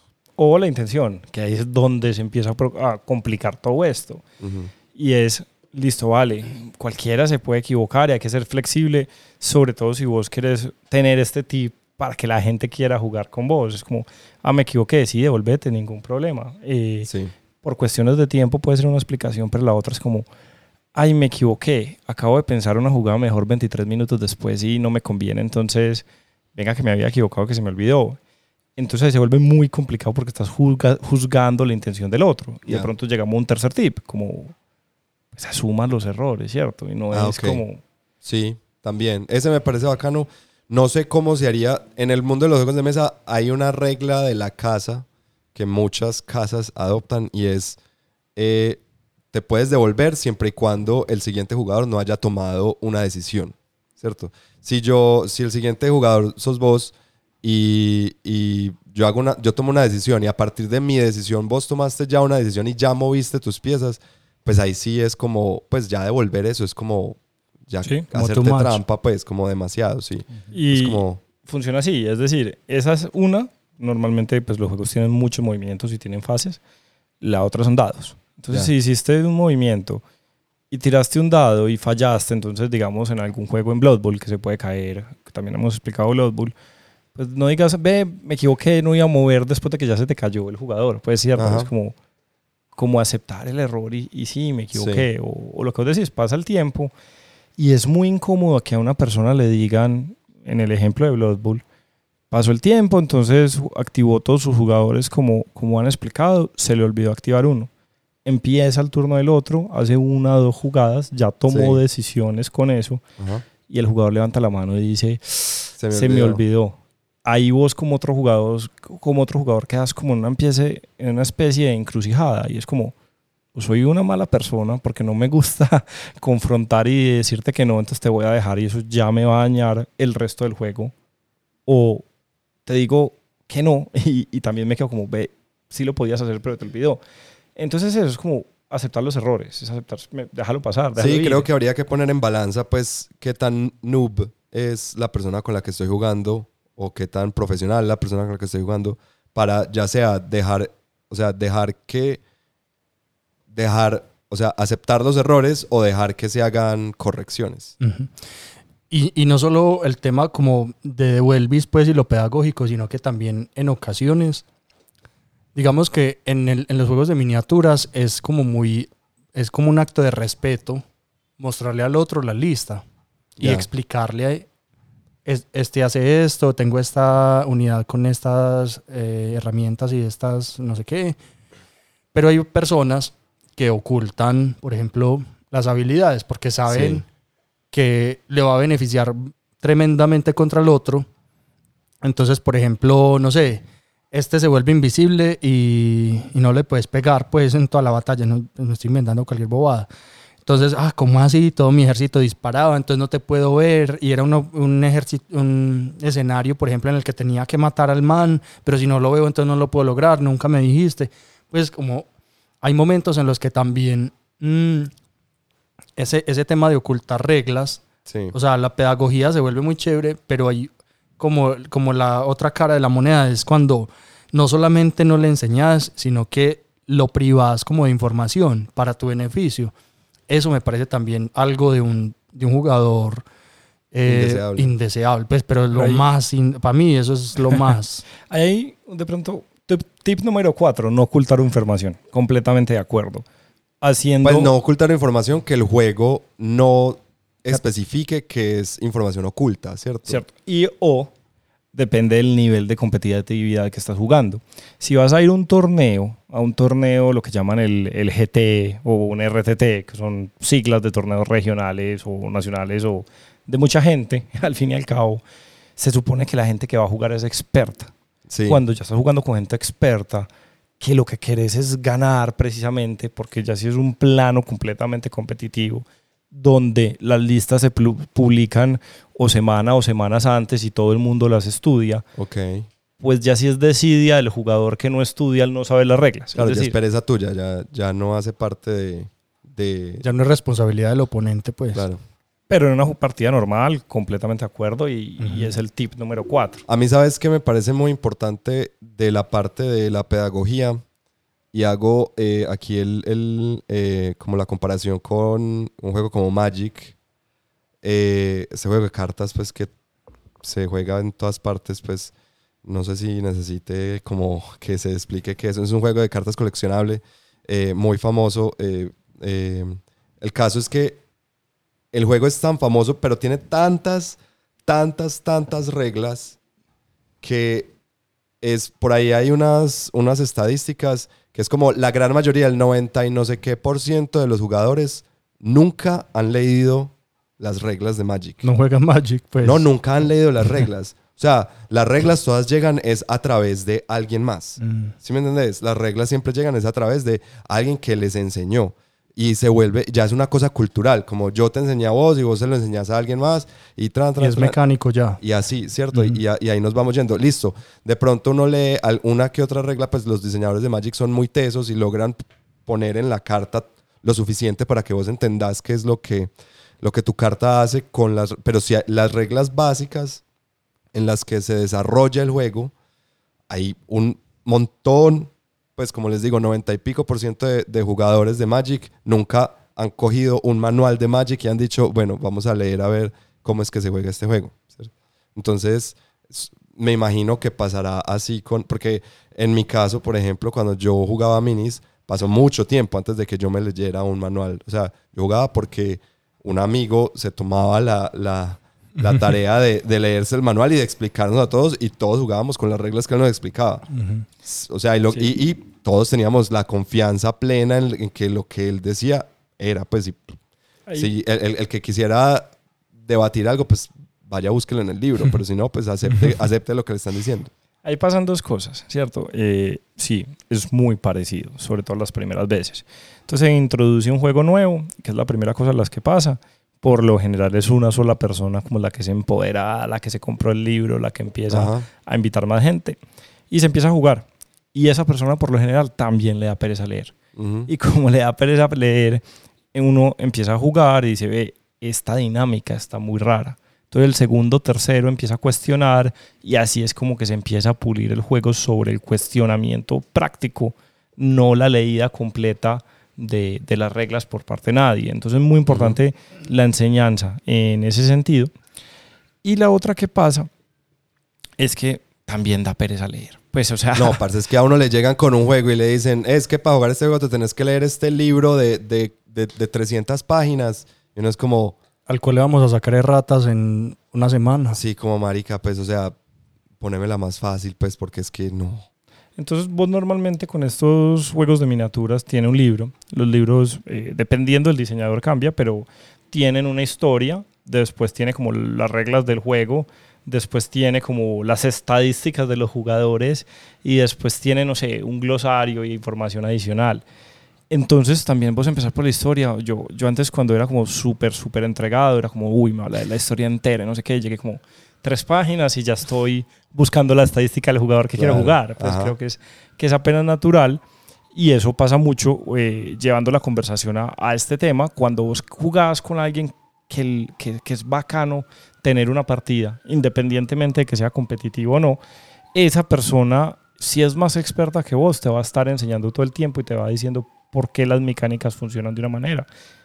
O la intención, que ahí es donde se empieza a, pro- a complicar todo esto. Uh-huh. Y es, listo, vale, cualquiera se puede equivocar y hay que ser flexible, sobre todo si vos querés tener este tip para que la gente quiera jugar con vos. Es como, ah, me equivoqué, sí, devolvete, ningún problema. Eh, Sí. Por cuestiones de tiempo puede ser una explicación, pero la otra es como, ay, me equivoqué, acabo de pensar una jugada mejor veintitrés minutos después y no me conviene, entonces, venga que me había equivocado, que se me olvidó. Entonces se vuelve muy complicado porque estás juzga, juzgando la intención del otro. Y Yeah. de pronto llegamos a un tercer tip, como, pues asuman los errores, ¿cierto? Y no Ah, es ok. como... Sí, también. Ese me parece bacano. No sé cómo se haría. En el mundo de los juegos de mesa hay una regla de la casa que muchas casas adoptan y es eh, te puedes devolver siempre y cuando el siguiente jugador no haya tomado una decisión, ¿cierto? Si yo, si el siguiente jugador sos vos y, y yo hago una, yo tomo una decisión y a partir de mi decisión vos tomaste ya una decisión y ya moviste tus piezas, pues ahí sí es como, pues ya devolver eso es como ya Sí, como hacerte too much. trampa, pues como demasiado, sí. Y Es como, funciona así, es decir, esa es una, normalmente pues los juegos tienen muchos movimientos y tienen fases, la otra son dados. Entonces Ya. si hiciste un movimiento y tiraste un dado y fallaste, entonces digamos en algún juego en Blood Bowl que se puede caer, que también hemos explicado Blood Bowl, pues no digas, ve, me equivoqué, no iba a mover después de que ya se te cayó el jugador. Pues cierto, Ajá. es como, como aceptar el error y, y sí, me equivoqué. Sí. O, o lo que vos decís, pasa el tiempo y es muy incómodo que a una persona le digan, en el ejemplo de Blood Bowl, pasó el tiempo, entonces activó todos sus jugadores como, como han explicado, se le olvidó activar uno. Empieza el turno del otro, hace una o dos jugadas, ya tomó Sí. decisiones con eso ajá, y el jugador levanta la mano y dice, se me se me olvidó. Ahí vos como otro jugador, como otro jugador quedas como en una, empiece, en una especie de encrucijada y es como, pues soy una mala persona porque no me gusta confrontar y decirte que no, entonces te voy a dejar y eso ya me va a dañar el resto del juego. O te digo que no y, y también me quedo como, ve, sí lo podías hacer pero te olvidó. Entonces eso es como aceptar los errores, es aceptar, me- déjalo pasar. Déjalo Sí, ir. creo que habría que poner en balanza, pues, qué tan noob es la persona con la que estoy jugando o qué tan profesional la persona con la que estoy jugando para ya sea dejar, o sea, dejar que, dejar, o sea, aceptar los errores o dejar que se hagan correcciones. Uh-huh. Y, y no solo el tema como de devuelvis, pues, y lo pedagógico, sino que también en ocasiones, digamos que en, el, en los juegos de miniaturas es como muy, es como un acto de respeto mostrarle al otro la lista y Ya. explicarle es- este hace esto, tengo esta unidad con estas eh, herramientas y estas no sé qué. Pero hay personas que ocultan, por ejemplo, las habilidades porque saben Sí. que le va a beneficiar tremendamente contra el otro. Entonces, por ejemplo, no sé, este se vuelve invisible y, y no le puedes pegar pues en toda la batalla. No, no estoy inventando cualquier bobada. Entonces, ah, ¿cómo así? Todo mi ejército disparaba, entonces no te puedo ver. Y era uno- un, ejército, un escenario, por ejemplo, en el que tenía que matar al man, pero si no lo veo, entonces no lo puedo lograr, nunca me dijiste. Pues como hay momentos en los que también mm, ese, ese tema de ocultar reglas, Sí. o sea, la pedagogía se vuelve muy chévere, pero hay como, como la otra cara de la moneda es cuando no solamente no le enseñas, sino que lo privas como de información para tu beneficio. Eso me parece también algo de un, de un jugador eh, Indeseable. indeseable. Pues, pero es lo Ahí- más, in- para mí eso es lo más. Ahí, de pronto, tip, tip número cuatro, no ocultar información. Completamente de acuerdo. Haciendo... Pues no ocultar información que el juego no especifique que es información oculta, ¿cierto? ¿Cierto? Y o depende del nivel de competitividad que estás jugando. Si vas a ir a un torneo, a un torneo lo que llaman el, el G T o un R T T, que son siglas de torneos regionales o nacionales o de mucha gente, al fin y al cabo, se supone que la gente que va a jugar es experta. Sí. Cuando ya estás jugando con gente experta, que lo que querés es ganar precisamente, porque ya si es un plano completamente competitivo, donde las listas se plu- publican o semana o semanas antes y todo el mundo las estudia, Ok. pues ya si es desidia del jugador que no estudia, él no sabe las reglas. Claro, es ya es decir, pereza tuya, ya, ya no hace parte de... de Ya no es responsabilidad del oponente, pues. claro. pero en una partida normal, completamente de acuerdo, y, Ujú. y es el tip número cuatro. A mí, ¿sabes qué me parece muy importante de la parte de la pedagogía? Y hago eh, aquí el, el, eh, como la comparación con un juego como Magic. Eh, ese juego de cartas, pues, que se juega en todas partes, pues, no sé si necesite como que se explique que eso es un juego de cartas coleccionable eh, muy famoso. Eh, eh, el caso es que el juego es tan famoso, pero tiene tantas, tantas, tantas reglas que es, por ahí hay unas, unas estadísticas que es como la gran mayoría, el noventa y no sé qué por ciento de los jugadores nunca han leído las reglas de Magic. No juegan Magic, pues. No, nunca han leído las reglas. O sea, las reglas todas llegan es a través de alguien más. Mm. ¿Sí me entendés? Las reglas siempre llegan es a través de alguien que les enseñó. Y se vuelve, ya es una cosa cultural, como yo te enseñé a vos y vos se lo enseñás a alguien más y tran, Y tran, es tran. mecánico ya. Y así, ¿cierto? Ujú. y, y, y ahí nos vamos yendo. Listo. De pronto uno lee una que otra regla, pues los diseñadores de Magic son muy tesos y logran poner en la carta lo suficiente para que vos entendás qué es lo que, lo que tu carta hace con las... Pero si hay- las reglas básicas en las que se desarrolla el juego, hay un montón, pues como les digo, noventa y pico por ciento de, de jugadores de Magic nunca han cogido un manual de Magic y han dicho, bueno, vamos a leer a ver cómo es que se juega este juego, ¿cierto? Entonces, s- me imagino que pasará así con... Porque en mi caso, por ejemplo, cuando yo jugaba minis, pasó mucho tiempo antes de que yo me leyera un manual. O sea, yo jugaba porque un amigo se tomaba la, la, la tarea de, de leerse el manual y de explicarnos a todos, y todos jugábamos con las reglas que él nos explicaba. Ujú. O sea, y, lo- Sí. y, y todos teníamos la confianza plena en, en que lo que él decía era, pues, si, Ahí- si el, el- el que quisiera debatir algo, pues vaya, búsquelo en el libro, pero si no, pues acepte, acepte lo que le están diciendo. Ahí pasan dos cosas, ¿cierto? Eh, sí, es muy parecido, sobre todo las primeras veces. Entonces se introduce un juego nuevo, que es la primera cosa en las que pasa. Por lo general es una sola persona como la que se empodera, la que se compró el libro, la que empieza Ajá. a invitar más gente. Y se empieza a jugar. Y esa persona por lo general también le da pereza leer. Ujú. Y como le da pereza leer, uno empieza a jugar y dice, ve, esta dinámica está muy rara. Entonces el segundo, tercero empieza a cuestionar y así es como que se empieza a pulir el juego sobre el cuestionamiento práctico, no la leída completa de, de las reglas por parte de nadie. Entonces es muy importante la enseñanza en ese sentido. Y la otra que pasa es que también da pereza leer. Pues, o sea, No, parce, es que a uno le llegan con un juego y le dicen, es que para jugar este juego te tenés que leer este libro de, de, de, de trescientas páginas. Y uno es como, Al cual le vamos a sacar ratas en una semana. Sí, como marica, pues, o sea, ponémela más fácil, pues, porque es que no. Entonces vos normalmente con estos juegos de miniaturas tiene un libro. Los libros, eh, dependiendo del diseñador cambia, pero tienen una historia, después tiene como las reglas del juego, después tiene como las estadísticas de los jugadores y después tiene, no sé, un glosario y información adicional. Entonces también vos empezar por la historia. Yo, yo antes cuando era como súper, súper entregado, era como, uy, me habla de la historia entera, no sé qué, llegué como tres páginas y ya estoy buscando la estadística del jugador que Claro. quiero jugar. Pues Ajá. creo que es, que es apenas natural y eso pasa mucho eh, llevando la conversación a, a este tema. Cuando vos jugás con alguien que, el, que, que es bacano tener una partida, independientemente de que sea competitivo o no, esa persona, si es más experta que vos, te va a estar enseñando todo el tiempo y te va diciendo por qué las mecánicas funcionan de una manera.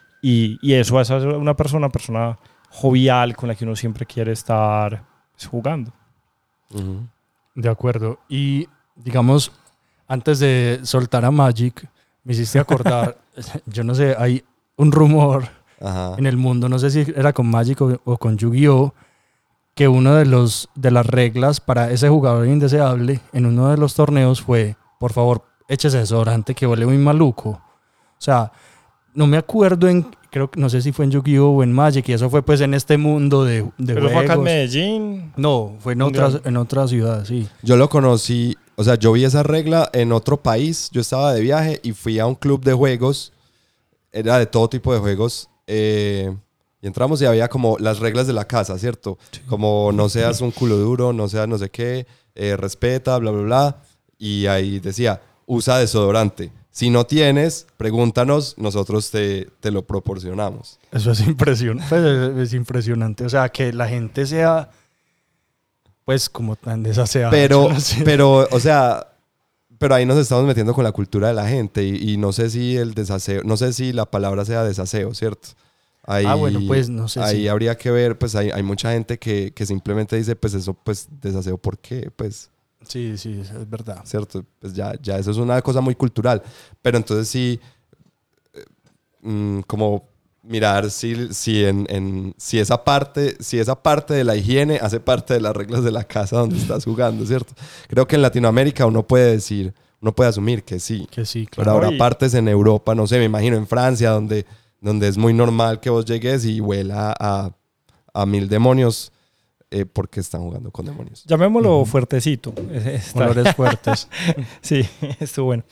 Y, y eso es una persona, persona jovial con la que uno siempre quiere estar pues, jugando. Uh-huh. De acuerdo. Y digamos, antes de soltar a Magic, me hiciste acordar, yo no sé, hay un rumor Ajá. en el mundo, no sé si era con Magic o, o con Yu-Gi-Oh, que uno de los de las reglas para ese jugador indeseable en uno de los torneos fue, por favor, échese desodorante que huele muy maluco. O sea, no me acuerdo en, creo que no sé si fue en Yu-Gi-Oh o en Magic, y eso fue pues en este mundo de, de Pero juegos. fue acá en Medellín. No, fue en Mundial. otra, en otra ciudad, sí. Yo lo conocí, o sea, yo vi esa regla en otro país. Yo estaba de viaje y fui a un club de juegos. Era de todo tipo de juegos. Eh, y entramos y había como las reglas de la casa, ¿cierto? Sí. Como no seas un culo duro, no seas no sé qué, eh, respeta, bla, bla, bla. Y ahí decía, usa desodorante. Si no tienes, pregúntanos, nosotros te, te lo proporcionamos. Eso es impresionante. Es impresionante. O sea, que la gente sea, pues, como tan desaseada. Pero, no sé. pero, o sea, pero ahí nos estamos metiendo con la cultura de la gente y, y no sé si el desaseo, no sé si la palabra sea desaseo, ¿cierto? Ahí, ah, bueno, pues no sé. Ahí sí. habría que ver, pues hay, hay mucha gente que, que simplemente dice, pues eso, pues desaseo, ¿por qué? Pues... Sí, sí, es verdad. ¿Cierto? Pues ya, ya eso es una cosa muy cultural. Pero entonces sí, eh, mm, como mirar si, si, en, en, si, esa parte, si esa parte de la higiene hace parte de las reglas de la casa donde estás jugando, ¿cierto? Creo que en Latinoamérica uno puede decir, uno puede asumir que sí. Que sí, Pero claro. ahora partes en Europa, no sé, me imagino en Francia, donde, donde es muy normal que vos llegues y huela a, a mil demonios. Eh, porque están jugando con demonios. Llamémoslo Uh-huh. fuertecito. Colores fuertes. Sí, estuvo bueno.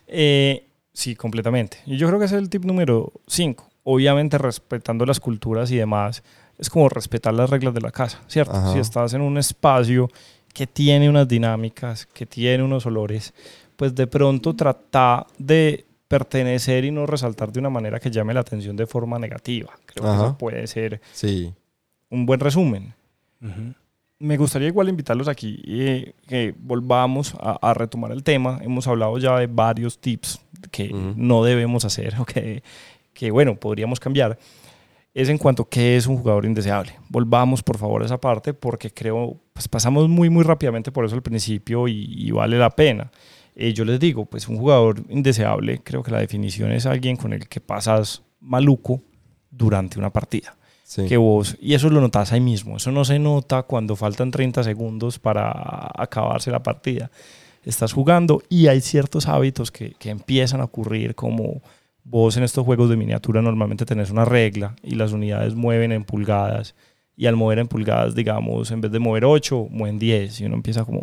Eh, sí, completamente. Y yo creo que ese es el tip número cinco. Obviamente respetando las culturas y demás, es como respetar las reglas de la casa, ¿cierto? Ajá. Si estás en un espacio que tiene unas dinámicas, que tiene unos olores, pues de pronto trata de pertenecer y no resaltar de una manera que llame la atención de forma negativa. Creo Ajá. que eso puede ser sí. un buen resumen. Uh-huh. Me gustaría igual invitarlos aquí eh, que volvamos a, a retomar el tema. Hemos hablado ya de varios tips que uh-huh. no debemos hacer o que, que, bueno, podríamos cambiar. Es en cuanto a qué es un jugador indeseable. Volvamos, por favor, a esa parte porque creo, pues pasamos muy, muy rápidamente por eso al principio y, y vale la pena. Eh, yo les digo, pues un jugador indeseable, creo que la definición es alguien con el que pasas maluco durante una partida. Sí. Que vos, y eso lo notas ahí mismo, eso no se nota cuando faltan treinta segundos para acabarse la partida. Estás jugando y hay ciertos hábitos que, que empiezan a ocurrir, como vos en estos juegos de miniatura normalmente tenés una regla y las unidades mueven en pulgadas y al mover en pulgadas, digamos, en vez de mover ocho, mueven diez y uno empieza como,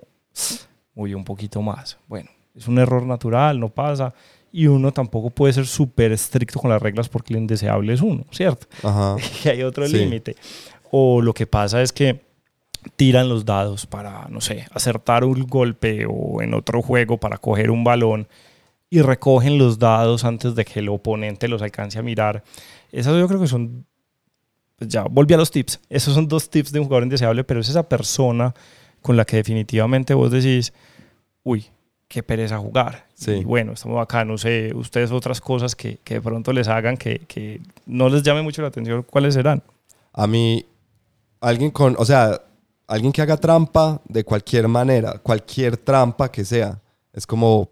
uy, un poquito más. Bueno, es un error natural, no pasa. Y uno tampoco puede ser súper estricto con las reglas porque el indeseable es uno, ¿cierto? Ajá. Y hay otro Sí. límite. O lo que pasa es que tiran los dados para, no sé, acertar un golpe o en otro juego para coger un balón y recogen los dados antes de que el oponente los alcance a mirar. Esos yo creo que son, pues ya volví a los tips. Esos son dos tips de un jugador indeseable, pero es esa persona con la que definitivamente vos decís, uy, qué pereza jugar. Sí. Y bueno, estamos acá, no sé, ustedes otras cosas que, que de pronto les hagan que, que no les llame mucho la atención, ¿cuáles serán? A mí, alguien con, o sea, alguien que haga trampa de cualquier manera, cualquier trampa que sea, es como,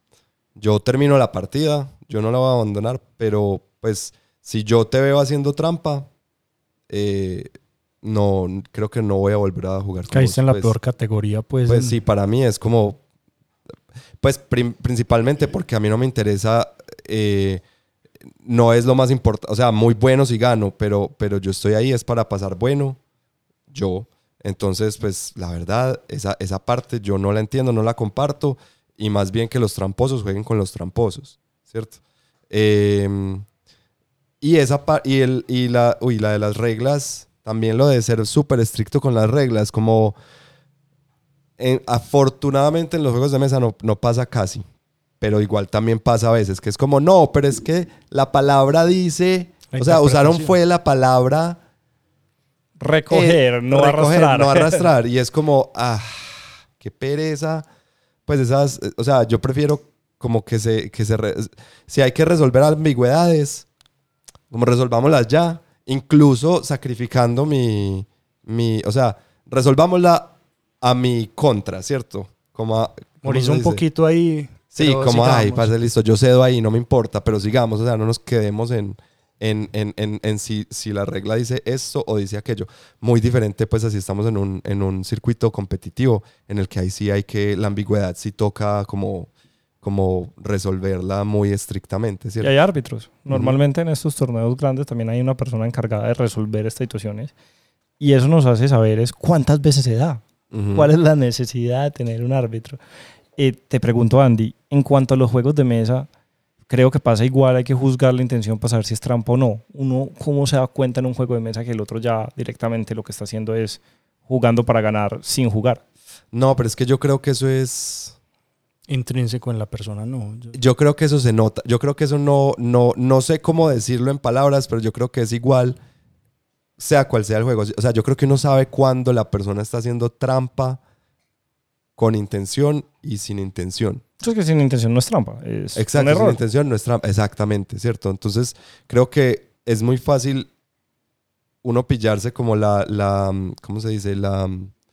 yo termino la partida, yo no la voy a abandonar, pero pues si yo te veo haciendo trampa, eh, no, creo que no voy a volver a jugar con Caíste vos, en la pues. peor categoría, pues. Pues en- sí, para mí es como, pues prim- principalmente porque a mí no me interesa, eh, no es lo más importante, o sea, muy bueno si gano, pero, pero yo estoy ahí es para pasar bueno, yo. Entonces, pues la verdad, esa, esa parte yo no la entiendo, no la comparto, y más bien que los tramposos jueguen con los tramposos, ¿cierto? Eh, y esa pa- y, el, y la, uy, la de las reglas, también lo de ser súper estricto con las reglas, como... En- afortunadamente en los juegos de mesa no, no pasa casi, pero igual también pasa a veces, que es como, no, pero es que la palabra dice, La o sea, usaron interpretación. fue la palabra Recoger, eh, no recoger, arrastrar. no arrastrar, y es como, ah, qué pereza, pues esas, eh, o sea, yo prefiero como que se, que se re- si hay que resolver ambigüedades, como resolvámoslas ya, incluso sacrificando mi, mi, o sea, resolvámosla a mi contra, ¿cierto? Como a, ¿cómo Morís se un dice? poquito ahí. Sí, pero como, ay, sigamos. parce, listo, yo cedo ahí, no me importa, pero sigamos, o sea, no nos quedemos en, en, en, en, en si, si la regla dice esto o dice aquello. Muy diferente, pues, así estamos en un, en un circuito competitivo en el que ahí sí hay que, la ambigüedad sí toca como, como resolverla muy estrictamente, Y ¿cierto? hay árbitros. Normalmente en estos torneos grandes también hay una persona encargada de resolver estas situaciones. Y eso nos hace saber es cuántas veces se da. Ujú. ¿Cuál es la necesidad de tener un árbitro? Eh, te pregunto, Andy, en cuanto a los juegos de mesa, creo que pasa igual, hay que juzgar la intención para saber si es trampa o no. Uno, ¿cómo se da cuenta en un juego de mesa que el otro ya directamente lo que está haciendo es jugando para ganar sin jugar? No, pero es que yo creo que eso es... Intrínseco en la persona, no. Yo- Yo creo que eso se nota. Yo creo que eso no, no, no sé cómo decirlo en palabras, pero yo creo que es igual, sea cual sea el juego. O sea, yo creo que uno sabe cuándo la persona está haciendo trampa con intención y sin intención. Eso es que sin intención no es trampa, es Exacto, un sin error. intención no es trampa. Exactamente, ¿cierto? Entonces, creo que es muy fácil uno pillarse como la, la ¿cómo se dice? La,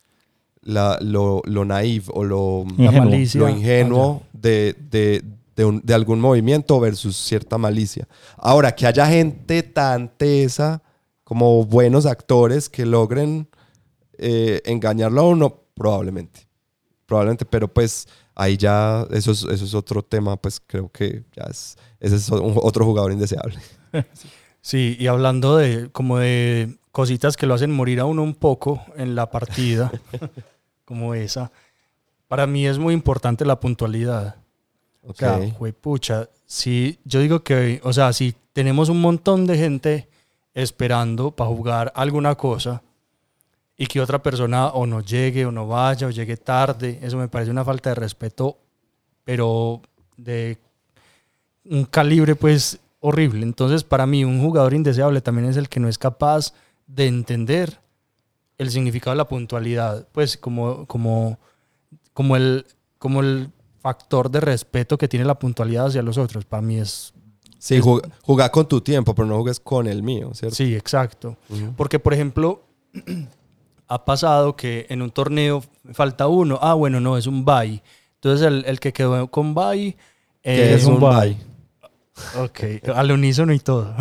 la, lo, lo naive o lo... La Ingenuo. malicia. lo ingenuo de, de, de, un- de algún movimiento versus cierta malicia. Ahora, que haya gente tan tesa como buenos actores que logren eh, engañarlo a uno, probablemente. Probablemente, pero pues ahí ya, eso es, eso es otro tema, pues creo que ya es, ese es un- otro jugador indeseable. Sí, y hablando de como de cositas que lo hacen morir a uno un poco en la partida, como esa, para mí es muy importante la puntualidad. O Ok. sea, juepucha, si yo digo que, o sea, si tenemos un montón de gente esperando para jugar alguna cosa y que otra persona o no llegue o no vaya o llegue tarde, eso me parece una falta de respeto, pero de un calibre pues horrible. Entonces, para mí un jugador indeseable también es el que no es capaz de entender el significado de la puntualidad, pues como, como, como el, como el factor de respeto que tiene la puntualidad hacia los otros. Para mí es... Sí, es- jug- jugar con tu tiempo, pero no jugues con el mío, ¿cierto? Sí, exacto. Ujú. Porque, por ejemplo, ha pasado que en un torneo falta uno. Ah, bueno, no, es un bye. Entonces, el, el que quedó con bye... ¿Qué eh, es un bye? Ok, al unísono y todo.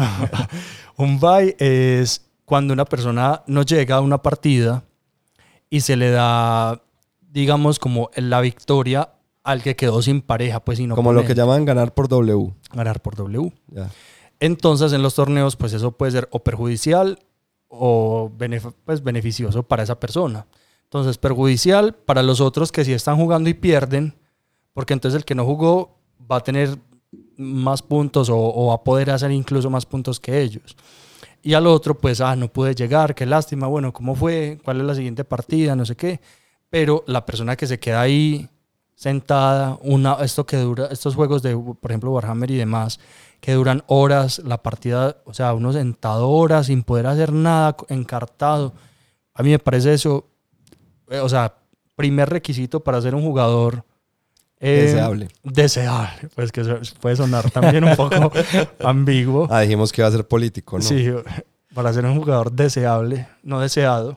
Un bye es cuando una persona no llega a una partida y se le da, digamos, como la victoria al que quedó sin pareja, pues sin Como lo que oponente. llaman ganar por W. Ganar por W. Ya. Entonces, en los torneos, pues eso puede ser o perjudicial o benef- pues, beneficioso para esa persona. Entonces, perjudicial para los otros que sí están jugando y pierden, porque entonces el que no jugó va a tener más puntos o, o va a poder hacer incluso más puntos que ellos. Y al otro, pues, ah, no pude llegar, qué lástima, bueno, ¿cómo fue? ¿Cuál es la siguiente partida? No sé qué. Pero la persona que se queda ahí sentada, una, esto que dura, estos juegos de, por ejemplo, Warhammer y demás, que duran horas, la partida, o sea, uno sentado horas sin poder hacer nada, encartado. A mí me parece eso, eh, o sea, primer requisito para ser un jugador eh, Deseable. Deseable, pues que eso puede sonar también un poco ambiguo. Ah, dijimos que iba a ser político, ¿no? Sí, para ser un jugador deseable, no deseado,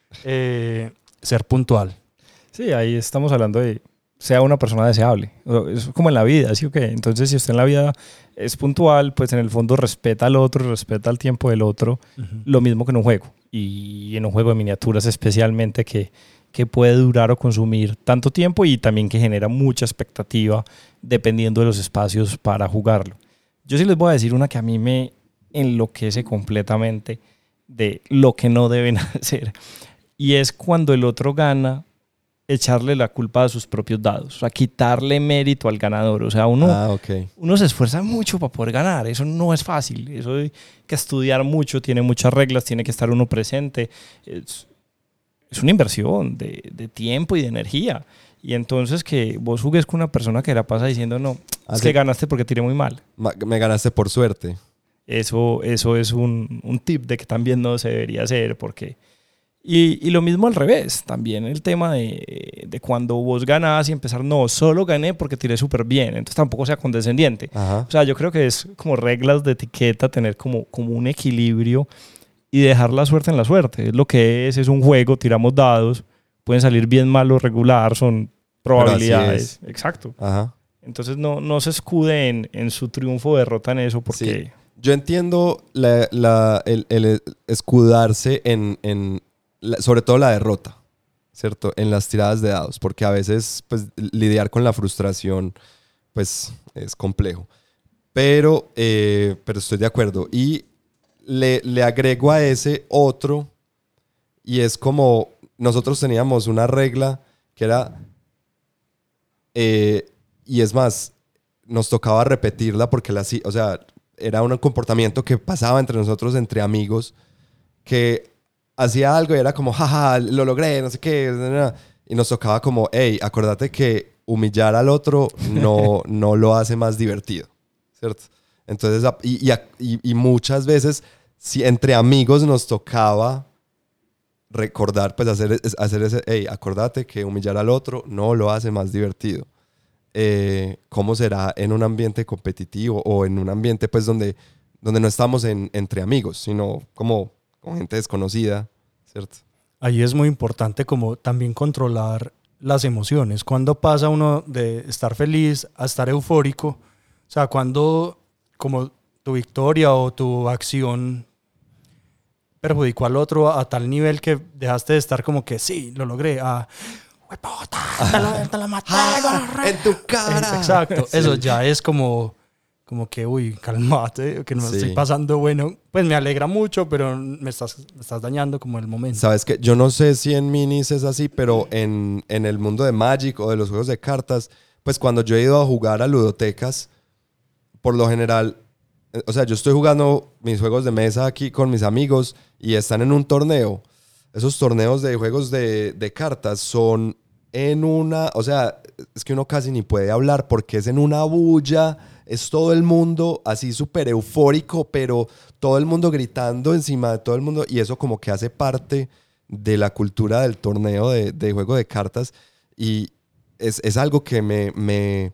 eh, ser puntual. Sí, ahí estamos hablando de sea una persona deseable. O- Es como en la vida, ¿sí o qué? Entonces, si usted en la vida es puntual, pues en el fondo respeta al otro, respeta el tiempo del otro, Uh-huh. lo mismo que en un juego. y en un juego de miniaturas especialmente que, que puede durar o consumir tanto tiempo y también que genera mucha expectativa dependiendo de los espacios para jugarlo. Yo sí les voy a decir una que a mí me enloquece completamente de lo que no deben hacer, y es cuando el otro gana, echarle la culpa a sus propios dados, o sea, quitarle mérito al ganador. O sea, uno, ah, okay. uno se esfuerza mucho para poder ganar, eso no es fácil, eso hay que estudiar mucho, tiene muchas reglas, tiene que estar uno presente, es, es una inversión de, de tiempo y de energía. Y entonces que vos jugues con una persona que la pasa diciendo no, es que ganaste porque tiré muy mal. Me ganaste por suerte. Eso, eso es un, un tip de que también no se debería hacer, porque... Y, y lo mismo al revés, también el tema de, de cuando vos ganás y empezar, no, solo gané porque tiré súper bien, entonces tampoco sea condescendiente. Ajá. O sea, yo creo que es como reglas de etiqueta, tener como, como un equilibrio y dejar la suerte en la suerte. Es lo que es, es un juego, tiramos dados, pueden salir bien, mal o regular, son probabilidades. Exacto. Ajá. Entonces no, no se escude en, en su triunfo o derrota en eso, porque... Sí. Yo entiendo la, la, el, el escudarse en... en la, sobre todo la derrota, ¿cierto? En las tiradas de dados, porque a veces pues, lidiar con la frustración pues, es complejo. Pero, eh, pero estoy de acuerdo. Y le, le agrego a ese otro, y es como nosotros teníamos una regla que era... Eh, y es más, nos tocaba repetirla porque la, o sea, era un comportamiento que pasaba entre nosotros, entre amigos, que hacía algo y era como, jaja, lo logré, no sé qué. Y nos tocaba como, hey, acuérdate que humillar al otro no, no lo hace más divertido, ¿cierto? Entonces, y, y, y muchas veces, si entre amigos nos tocaba recordar, pues hacer, hacer ese, hey, acuérdate que humillar al otro no lo hace más divertido. Eh, ¿Cómo será en un ambiente competitivo o en un ambiente pues donde, donde no estamos en, entre amigos, sino como con gente desconocida, ¿cierto? Ahí es muy importante como también controlar las emociones. Cuando pasa uno de estar feliz a estar eufórico, o sea, cuando como tu victoria o tu acción perjudicó al otro a, a tal nivel que dejaste de estar como que sí, lo logré, a ¡huepota! ¡Te lo, te lo maté! ¡Ah, en tu cara! Exacto, sí. Eso ya es como, como que, uy, calmate, que no Sí. estoy pasando bueno. Pues me alegra mucho, pero me estás, me estás dañando como el momento. Sabes que yo no sé si en minis es así, pero en, en el mundo de Magic o de los juegos de cartas, pues cuando yo he ido a jugar a ludotecas, por lo general, o sea, yo estoy jugando mis juegos de mesa aquí con mis amigos y están en un torneo. Esos torneos de juegos de, de cartas son en una... O sea, es que uno casi ni puede hablar porque es en una bulla, es todo el mundo así súper eufórico, pero todo el mundo gritando encima de todo el mundo, y eso como que hace parte de la cultura del torneo de, de juego de cartas, y es, es algo que me... me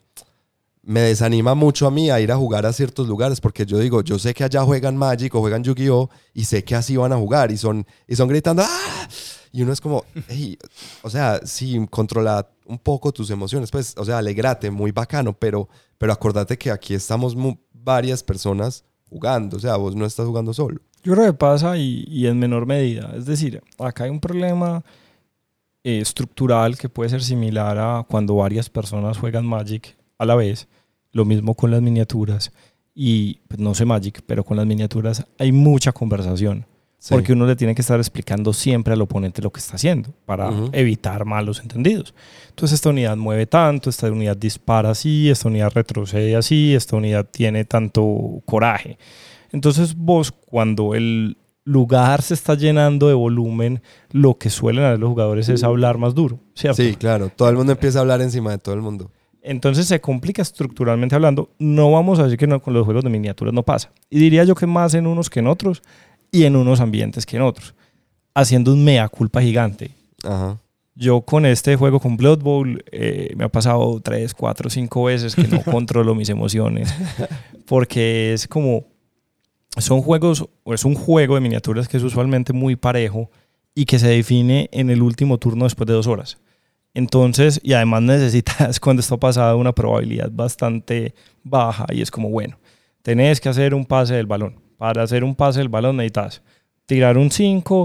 me desanima mucho a mí a ir a jugar a ciertos lugares, porque yo digo, yo sé que allá juegan Magic o juegan Yu-Gi-Oh! Y sé que así van a jugar y son, y son gritando ¡ah! Y uno es como, hey, o sea, sí, controla un poco tus emociones, pues, o sea, alegrate, muy bacano, pero, pero acordate que aquí estamos muy, varias personas jugando, o sea, vos no estás jugando solo. Yo creo que pasa y, y en menor medida, es decir, acá hay un problema eh, estructural que puede ser similar a cuando varias personas juegan Magic a la vez, lo mismo con las miniaturas, y pues, no sé Magic, pero con las miniaturas hay mucha conversación, sí. Porque uno le tiene que estar explicando siempre al oponente lo que está haciendo para uh-huh. evitar malos entendidos. Entonces esta unidad mueve tanto, esta unidad dispara así, esta unidad retrocede así, esta unidad tiene tanto coraje. Entonces vos, cuando el lugar se está llenando de volumen, lo que suelen hacer los jugadores es hablar más duro, ¿cierto? Sí, claro, todo el mundo empieza a hablar encima de todo el mundo. Entonces se complica estructuralmente hablando. No vamos a decir que no, con los juegos de miniaturas no pasa. Y diría yo que más en unos que en otros y en unos ambientes que en otros. Haciendo un mea culpa gigante. Ajá. Yo con este juego, con Blood Bowl, eh, me ha pasado tres, cuatro, cinco veces que no controlo mis emociones. Porque es como... Son juegos, o es un juego de miniaturas que es usualmente muy parejo y que se define en el último turno después de dos horas. Entonces, y además necesitas, cuando esto ha pasado, una probabilidad bastante baja, y es como, bueno, tenés que hacer un pase del balón. Para hacer un pase del balón necesitas tirar un cinco,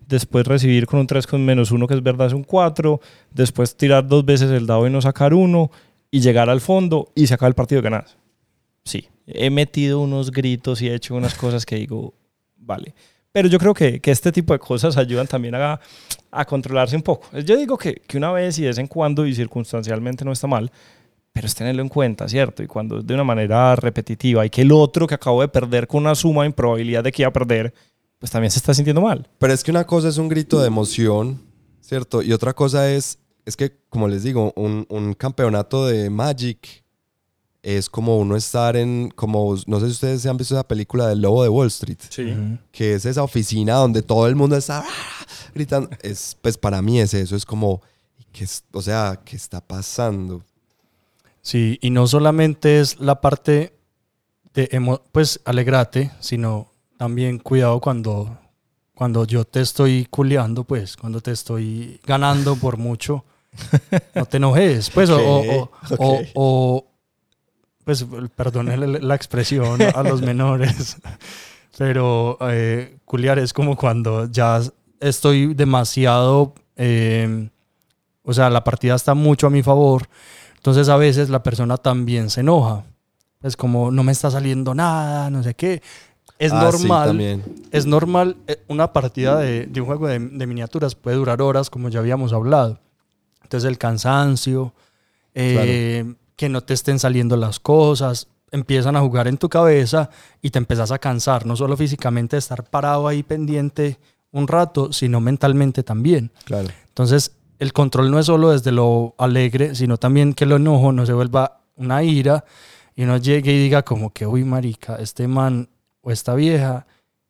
después recibir con un tres con menos uno, que es verdad es un cuatro, después tirar dos veces el dado y no sacar uno, y llegar al fondo y sacar el partido y ganar. Sí, he metido unos gritos y he hecho unas cosas que digo, vale. Pero yo creo que, que este tipo de cosas ayudan también a, a controlarse un poco. Yo digo que, que una vez y de vez en cuando y circunstancialmente no está mal, pero es tenerlo en cuenta, ¿cierto? Y cuando es de una manera repetitiva y que el otro que acabo de perder con una suma de improbabilidad de que iba a perder, pues también se está sintiendo mal. Pero es que una cosa es un grito de emoción, ¿cierto? Y otra cosa es, es que, como les digo, un, un campeonato de Magic es como uno estar en, como, no sé si ustedes han visto esa película del Lobo de Wall Street, Sí. Ujú. que es esa oficina donde todo el mundo está gritando. Es, pues para mí es eso, es como, ¿qué es, o sea, ¿qué está pasando? Sí, y no solamente es la parte de, emo- pues, alegrate, sino también cuidado cuando, cuando yo te estoy culeando, pues, cuando te estoy ganando por mucho, no te enojes, pues, o- o, o, o, o, pues, perdone la, la expresión a los menores, pero eh, culiar es como cuando ya estoy demasiado, eh, o sea, la partida está mucho a mi favor. Entonces a veces la persona también se enoja. Es como, no me está saliendo nada, no sé qué. Es Ah, sí, normal, también. es normal, eh, una partida de, de un juego de, de miniaturas puede durar horas, como ya habíamos hablado. Entonces el cansancio, eh, que no te estén saliendo las cosas, empiezan a jugar en tu cabeza y te empezás a cansar, no solo físicamente de estar parado ahí pendiente un rato, sino mentalmente también. Claro. Entonces, el control no es solo desde lo alegre, sino también que el enojo no se vuelva una ira y uno llegue y diga como que, uy, marica, este man o esta vieja,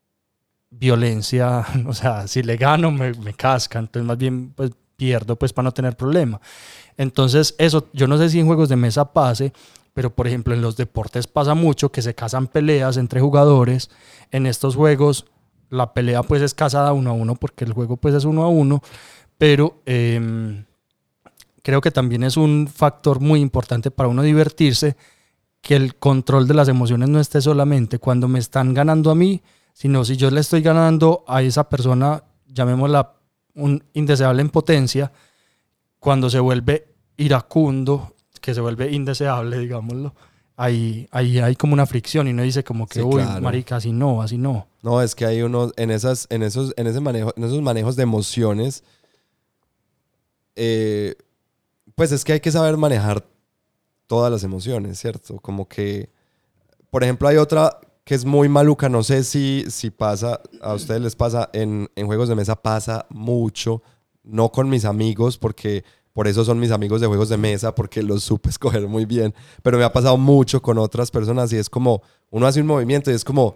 violencia, o sea, si le gano me, me casca, entonces más bien pues pierdo pues para no tener problema. Entonces, eso, yo no sé si en juegos de mesa pase, pero por ejemplo en los deportes pasa mucho que se casan peleas entre jugadores. En estos juegos la pelea pues es casada uno a uno porque el juego pues es uno a uno, pero eh, creo que también es un factor muy importante para uno divertirse, que el control de las emociones no esté solamente cuando me están ganando a mí, sino si yo le estoy ganando a esa persona, llamémosla un indeseable en potencia, cuando se vuelve iracundo, que se vuelve indeseable, digámoslo, ahí, ahí hay como una fricción y uno dice como que, Sí, uy, claro. marica, así no, así no. No, es que hay unos, en esas, en esos, en ese manejo, en esos manejos de emociones, eh, pues es que hay que saber manejar todas las emociones, ¿cierto? Como que, por ejemplo, hay otra que es muy maluca, no sé si, si pasa, a ustedes les pasa, en, en juegos de mesa pasa mucho, no con mis amigos, porque por eso son mis amigos de juegos de mesa, porque los supe escoger muy bien, pero me ha pasado mucho con otras personas y es como, uno hace un movimiento y es como,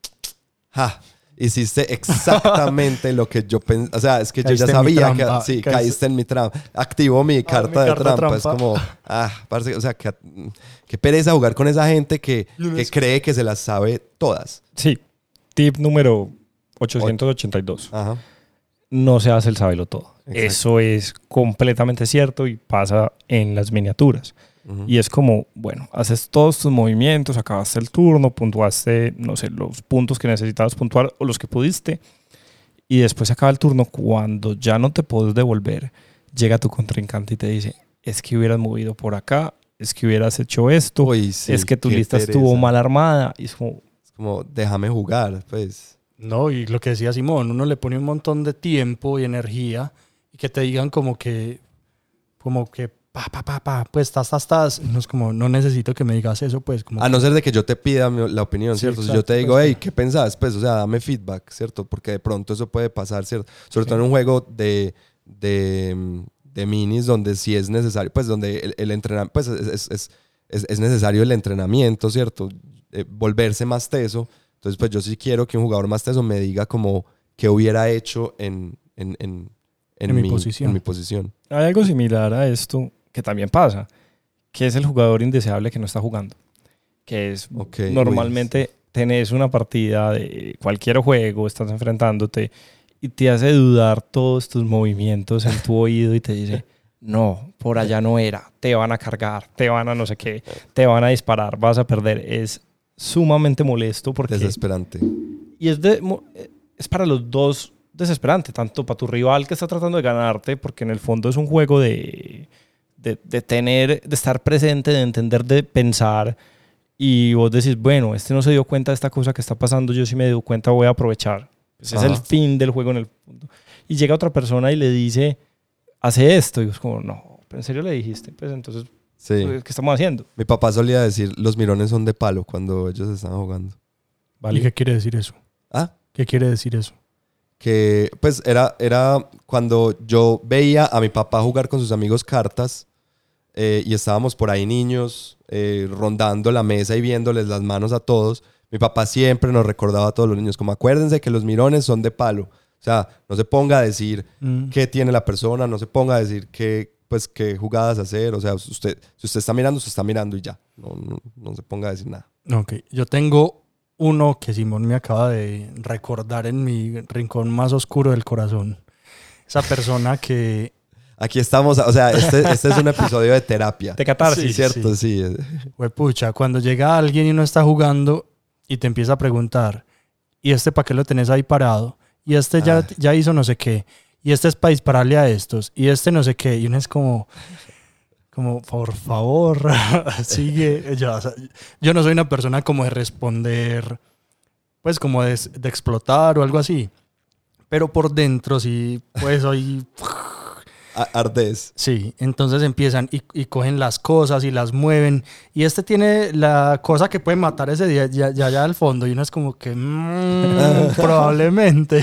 ja, hiciste exactamente lo que yo pensé, o sea, es que Caíste yo ya en mi sabía que, trampa, sí, caíste- caíste en mi trampa, activo mi carta, mi de carta trampa. trampa. Es como, ah, parce, o sea, que, qué pereza jugar con esa gente que, que cree que se las sabe todas. Sí, tip número ochocientos ochenta y dos. Ajá. No se hace el sábelo todo. Exacto. Eso es completamente cierto y pasa en las miniaturas. Ujú. Y es como, bueno, haces todos tus movimientos, acabaste el turno, puntuaste, no sé, los puntos que necesitabas puntuar o los que pudiste. Y después se acaba el turno. Cuando ya no te puedes devolver, llega tu contrincante y te dice, es que hubieras movido por acá, es que hubieras hecho esto, Uy, sí, es que tu qué lista pereza. estuvo mal armada. Y es como, Es como, déjame jugar, pues. No, y lo que decía Simón, uno le pone un montón de tiempo y energía y que te digan como que, como que, pa, pa, pa, pa, pues estás, estás, estás. Y no es como, no necesito que me digas eso, pues. Como A no ser de que yo te pida mi- la opinión, Sí, ¿cierto? Si yo exacto, te digo, pues, hey, ¿qué pensás? Pues, o sea, dame feedback, ¿cierto? Porque de pronto eso puede pasar, ¿cierto? Sobre Sí. todo en un juego de, de, de minis donde sí es necesario, pues donde el, el entrenamiento, pues es, es, es, es, es necesario el entrenamiento, ¿cierto? Eh, volverse más teso. Entonces, pues yo sí quiero que un jugador más teso me diga como qué hubiera hecho en, en, en, en, En mi mi, posición. en mi posición. hay algo similar a esto que también pasa, que es el jugador indeseable que no está jugando. Que es Ok, normalmente tenés una partida de cualquier juego, estás enfrentándote y te hace dudar todos tus movimientos en tu oído y te dice, no, por allá no era, te van a cargar, te van a no sé qué, te van a disparar, vas a perder. Es sumamente molesto porque... Desesperante. Y es, de, mo- es para los dos, desesperante, tanto para tu rival que está tratando de ganarte, porque en el fondo es un juego de, de, de tener, de estar presente, de entender, de pensar, y vos decís, bueno, este no se dio cuenta de esta cosa que está pasando, yo sí me doy cuenta, voy a aprovechar. Pues ese es el fin del juego en el fondo. Y llega otra persona y le dice, hace esto, y vos como, no, ¿en serio le dijiste? Pues entonces, Sí. ¿qué estamos haciendo? Mi papá solía decir, los mirones son de palo cuando ellos estaban jugando. ¿Y qué quiere decir eso? ¿Ah? ¿Qué quiere decir eso? Que pues era, era cuando yo veía a mi papá jugar con sus amigos cartas eh, y estábamos por ahí niños eh, rondando la mesa y viéndoles las manos a todos, mi papá siempre nos recordaba a todos los niños como acuérdense que los mirones son de palo. O sea, no se ponga a decir mm. qué tiene la persona, no se ponga a decir qué, pues, qué jugadas hacer. O sea, usted, si usted está mirando, usted está mirando y ya. No, no, no se ponga a decir nada. Ok, yo tengo uno que Simón me acaba de recordar en mi rincón más oscuro del corazón. Esa persona que... Aquí estamos, o sea, este, este es un episodio de terapia. De catarsis. Sí, cierto, sí. sí. Huepucha, cuando llega alguien y no está jugando y te empieza a preguntar, ¿y este para qué lo tenés ahí parado? Y este ya, ah. ya hizo no sé qué. Y este es para dispararle a estos. Y este no sé qué. Y uno es como... Como, por favor, sigue. Yo, o sea, yo no soy una persona como de responder, pues como de, de explotar o algo así. Pero por dentro sí, pues soy... Ardez. Sí, entonces empiezan y, y cogen las cosas y las mueven. Y este tiene la cosa que puede matar ese día ya, ya, ya al fondo. Y uno es como que, mmm, probablemente.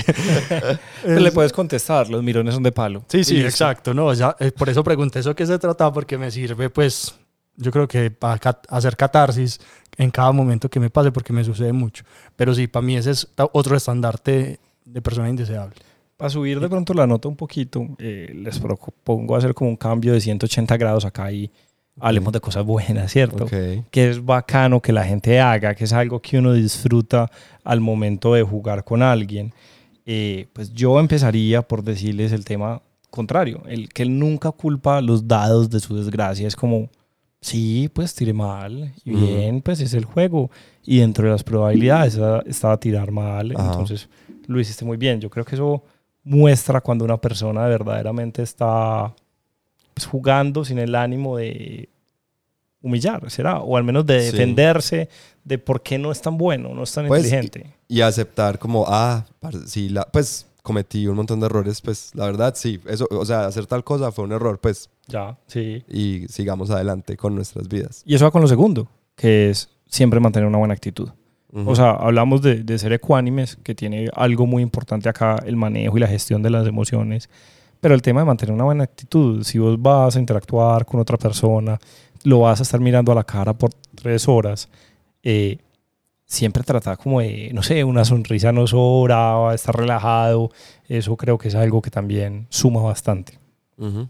Pero le puedes contestar, los mirones son de palo. Sí, sí, exacto. No, ya, eh, por eso pregunté eso que se trataba, porque me sirve, pues, yo creo que para cat- hacer catarsis en cada momento que me pase, porque me sucede mucho. Pero sí, para mí ese es otro estandarte de persona indeseable. Para subir de pronto la nota un poquito, eh, les propongo hacer como un cambio de ciento ochenta grados acá y hablemos de cosas buenas, ¿cierto? Okay. Que es bacano que la gente haga, que es algo que uno disfruta al momento de jugar con alguien. Eh, pues yo empezaría por decirles el tema contrario, el que él nunca culpa los dados de su desgracia. Es como, sí, pues tiré mal, y bien, mm. pues es el juego. Y dentro de las probabilidades estaba tirar mal, Ajá. entonces lo hiciste muy bien. Yo creo que eso muestra cuando una persona verdaderamente está pues, jugando sin el ánimo de humillar, ¿será? O al menos de defenderse sí. de por qué no es tan bueno, no es tan pues, inteligente. Y, y aceptar como, ah, sí, la, pues cometí un montón de errores, pues la verdad sí, eso, o sea, hacer tal cosa fue un error, pues. Ya, sí. Y sigamos adelante con nuestras vidas. Y eso va con lo segundo, que es siempre mantener una buena actitud. Uh-huh. O sea, hablamos de, de ser ecuánimes, que tiene algo muy importante acá, el manejo y la gestión de las emociones. Pero el tema de mantener una buena actitud, si vos vas a interactuar con otra persona, lo vas a estar mirando a la cara por tres horas, eh, siempre trata como de, no sé, una sonrisa no sobra, estar relajado. Eso creo que es algo que también suma bastante. Uh-huh.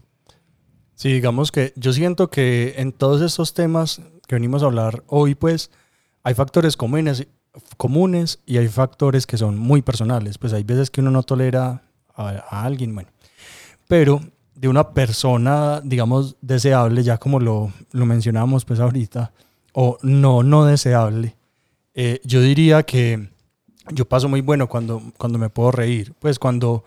Sí, digamos que yo siento que en todos estos temas que venimos a hablar hoy, pues, hay factores comunes, comunes y hay factores que son muy personales. Pues hay veces que uno no tolera a, a alguien, bueno. Pero de una persona, digamos, deseable, ya como lo, lo mencionábamos pues ahorita, o no, no deseable, eh, yo diría que yo paso muy bueno cuando, cuando me puedo reír. Pues cuando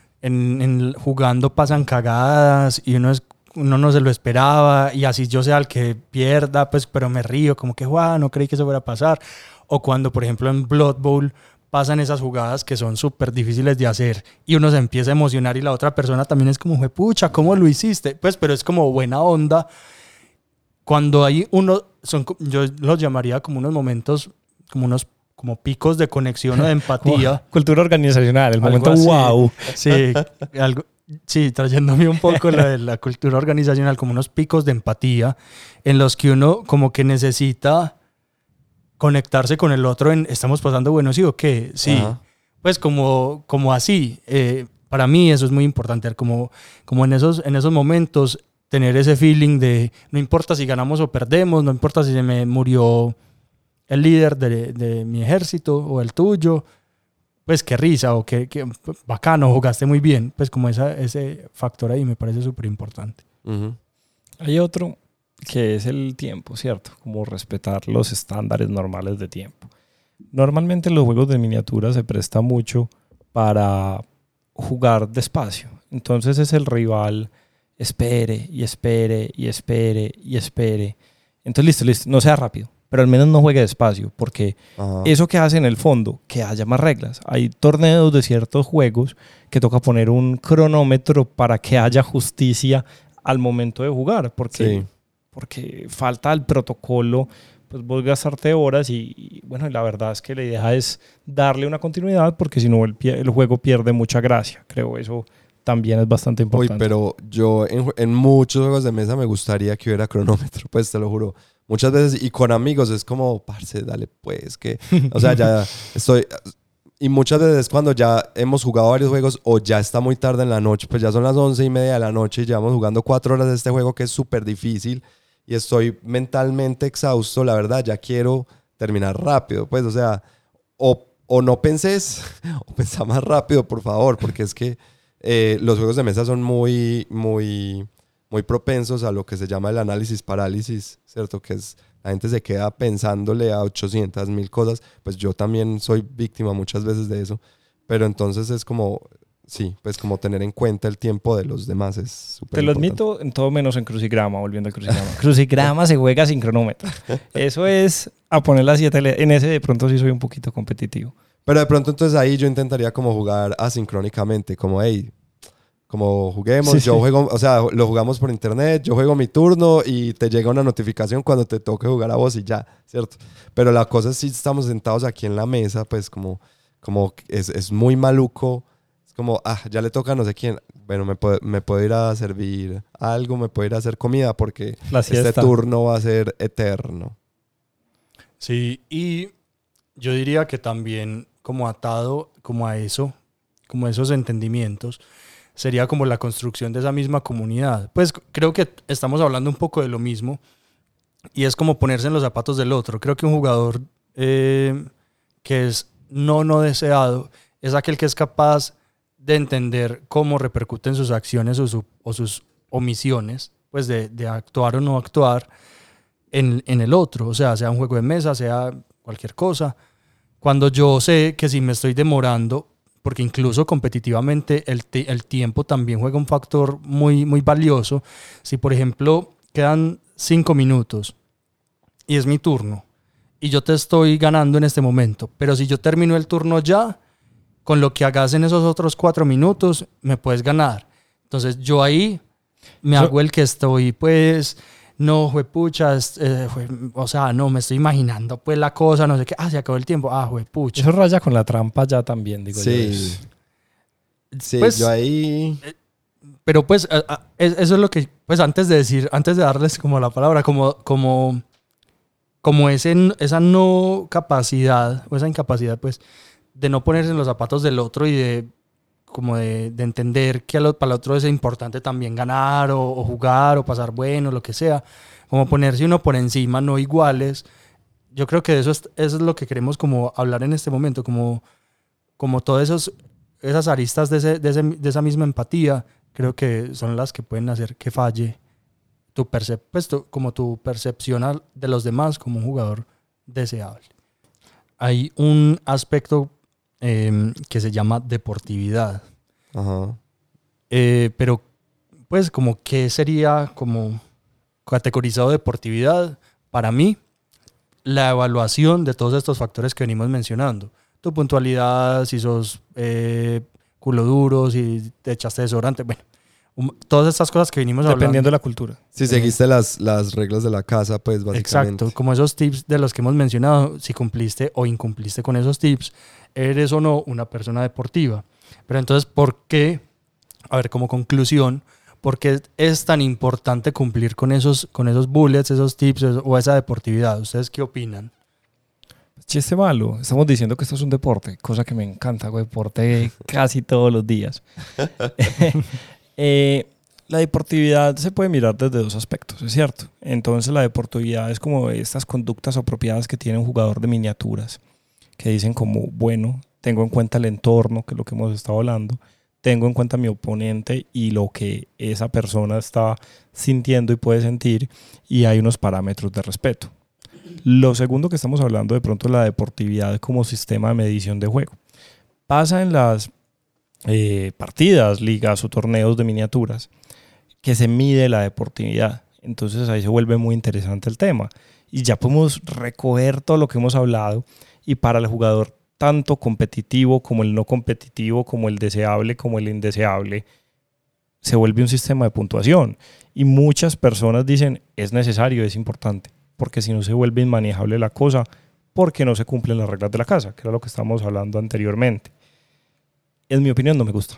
en, en jugando pasan cagadas y uno es uno no se lo esperaba y así yo sea el que pierda, pues, pero me río, como que, wow, no creí que eso fuera a pasar. O cuando, por ejemplo, en Blood Bowl pasan esas jugadas que son súper difíciles de hacer y uno se empieza a emocionar y la otra persona también es como, pucha, ¿cómo lo hiciste? Pues, pero es como buena onda. Cuando hay uno, son, yo los llamaría como unos momentos, como unos como picos de conexión o de empatía. Cultura organizacional, el momento así. wow. Sí, algo... Sí, trayéndome un poco la de la cultura organizacional, como unos picos de empatía en los que uno como que necesita conectarse con el otro en ¿estamos pasando bueno sí o qué? Sí, Ajá. Pues como, como así. Eh, para mí eso es muy importante, como, como en, esos, en esos momentos tener ese feeling de no importa si ganamos o perdemos, no importa si se me murió el líder de, de mi ejército o el tuyo, pues qué risa o qué, qué bacano, jugaste muy bien. Pues como esa, ese factor ahí me parece súper importante. Uh-huh. Hay otro que es el tiempo, ¿cierto? Como respetar los estándares normales de tiempo. Normalmente en los juegos de miniatura se presta mucho para jugar despacio. Entonces es el rival, espere y espere y espere y espere. Entonces listo, listo, no sea rápido, pero al menos no juegue despacio, porque Ajá. eso que hace en el fondo, que haya más reglas. Hay torneos de ciertos juegos que toca poner un cronómetro para que haya justicia al momento de jugar, porque, sí. porque falta el protocolo, pues vos gastarte horas y, y bueno, la verdad es que la idea es darle una continuidad, porque si no el, el juego pierde mucha gracia. Creo eso también es bastante importante. Uy, pero yo en, en muchos juegos de mesa me gustaría que hubiera cronómetro, pues te lo juro. Muchas veces, y con amigos, es como, parce, dale pues, que... O sea, ya estoy... Y muchas veces cuando ya hemos jugado varios juegos o ya está muy tarde en la noche, pues ya son las once y media de la noche y llevamos jugando cuatro horas de este juego que es súper difícil y estoy mentalmente exhausto, la verdad, ya quiero terminar rápido, pues, o sea, o, o no penses, o pensá más rápido, por favor, porque es que eh, los juegos de mesa son muy, muy, muy propensos a lo que se llama el análisis parálisis, ¿cierto? Que es, la gente se queda pensándole a ochocientas mil cosas, pues yo también soy víctima muchas veces de eso, pero entonces es como... Sí, pues como tener en cuenta el tiempo de los demás es súper Te lo admito en todo menos en crucigrama, volviendo al crucigrama. Crucigrama se juega sin cronómetro. Eso es a poner las siete. En ese de pronto sí soy un poquito competitivo. Pero de pronto entonces ahí yo intentaría como jugar asincrónicamente, como hey, como juguemos, sí, yo sí. juego, o sea, lo jugamos por internet, yo juego mi turno y te llega una notificación cuando te toque jugar a vos y ya, ¿cierto? Pero la cosa es si estamos sentados aquí en la mesa, pues como, como es, es muy maluco. Como, ah, ya le toca a no sé quién. Bueno, me puedo, me puedo ir a servir algo, me puedo ir a hacer comida porque este turno va a ser eterno. Sí, y yo diría que también como atado como a eso, como a esos entendimientos, sería como la construcción de esa misma comunidad. Pues creo que estamos hablando un poco de lo mismo y es como ponerse en los zapatos del otro. Creo que un jugador eh, que es no no deseado es aquel que es capaz de entender cómo repercuten sus acciones o, su, o sus omisiones, pues de, de actuar o no actuar en, en el otro, o sea, sea un juego de mesa, sea cualquier cosa. Cuando yo sé que si me estoy demorando, porque incluso competitivamente el, t- el tiempo también juega un factor muy, muy valioso. Si, por ejemplo, quedan cinco minutos y es mi turno y yo te estoy ganando en este momento, pero si yo termino el turno ya, con lo que hagas en esos otros cuatro minutos, me puedes ganar. Entonces yo ahí me so, hago el que estoy, pues, no, juepucha, eh, jue, o sea, no, me estoy imaginando, pues, la cosa, no sé qué, ah, se acabó el tiempo, ah, juepucha. Eso raya con la trampa ya también, digo sí. yo. Sí, pues, yo ahí... Eh, pero, pues, a, a, eso es lo que, pues, antes de decir, antes de darles como la palabra, como, como, como ese, esa no capacidad, o esa incapacidad, pues, de no ponerse en los zapatos del otro y de como de, de entender que lo, para el otro es importante también ganar o, o jugar o pasar bueno, lo que sea, como ponerse uno por encima, no iguales. Yo creo que eso es, eso es lo que queremos como hablar en este momento, como, como todas esos, esas aristas de, ese, de, ese, de esa misma empatía, creo que son las que pueden hacer que falle tu, percep- pues, tu, como tu percepción de los demás como un jugador deseable. Hay un aspecto Eh, que se llama deportividad. Ajá. Eh, pero, pues, como que sería como categorizado deportividad, para mí, la evaluación de todos estos factores que venimos mencionando. Tu puntualidad, si sos eh, culo duro, si te echaste desodorante, bueno, um, todas estas cosas que venimos hablando. Dependiendo de la cultura. Si seguiste eh, las, las reglas de la casa, pues, básicamente. Exacto, como esos tips de los que hemos mencionado, si cumpliste o incumpliste con esos tips, eres o no una persona deportiva. Pero entonces, ¿por qué? A ver, como conclusión, ¿por qué es tan importante cumplir con esos, con esos bullets, esos tips o esa deportividad? ¿Ustedes qué opinan? Chiste malo. Estamos diciendo que esto es un deporte, cosa que me encanta, hago deporte casi todos los días. eh, la deportividad se puede mirar desde dos aspectos, es cierto. Entonces la deportividad es como estas conductas apropiadas que tiene un jugador de miniaturas, que dicen como, bueno, tengo en cuenta el entorno, que es lo que hemos estado hablando, tengo en cuenta mi oponente y lo que esa persona está sintiendo y puede sentir, y hay unos parámetros de respeto. Lo segundo que estamos hablando de pronto es la deportividad como sistema de medición de juego. Pasa en las, eh, partidas, ligas o torneos de miniaturas, que se mide la deportividad. Entonces ahí se vuelve muy interesante el tema. Y ya podemos recoger todo lo que hemos hablado, y para el jugador tanto competitivo como el no competitivo, como el deseable, como el indeseable, se vuelve un sistema de puntuación. Y muchas personas dicen, es necesario, es importante, porque si no se vuelve inmanejable la cosa, porque no se cumplen las reglas de la casa, que era lo que estábamos hablando anteriormente. En mi opinión no me gusta.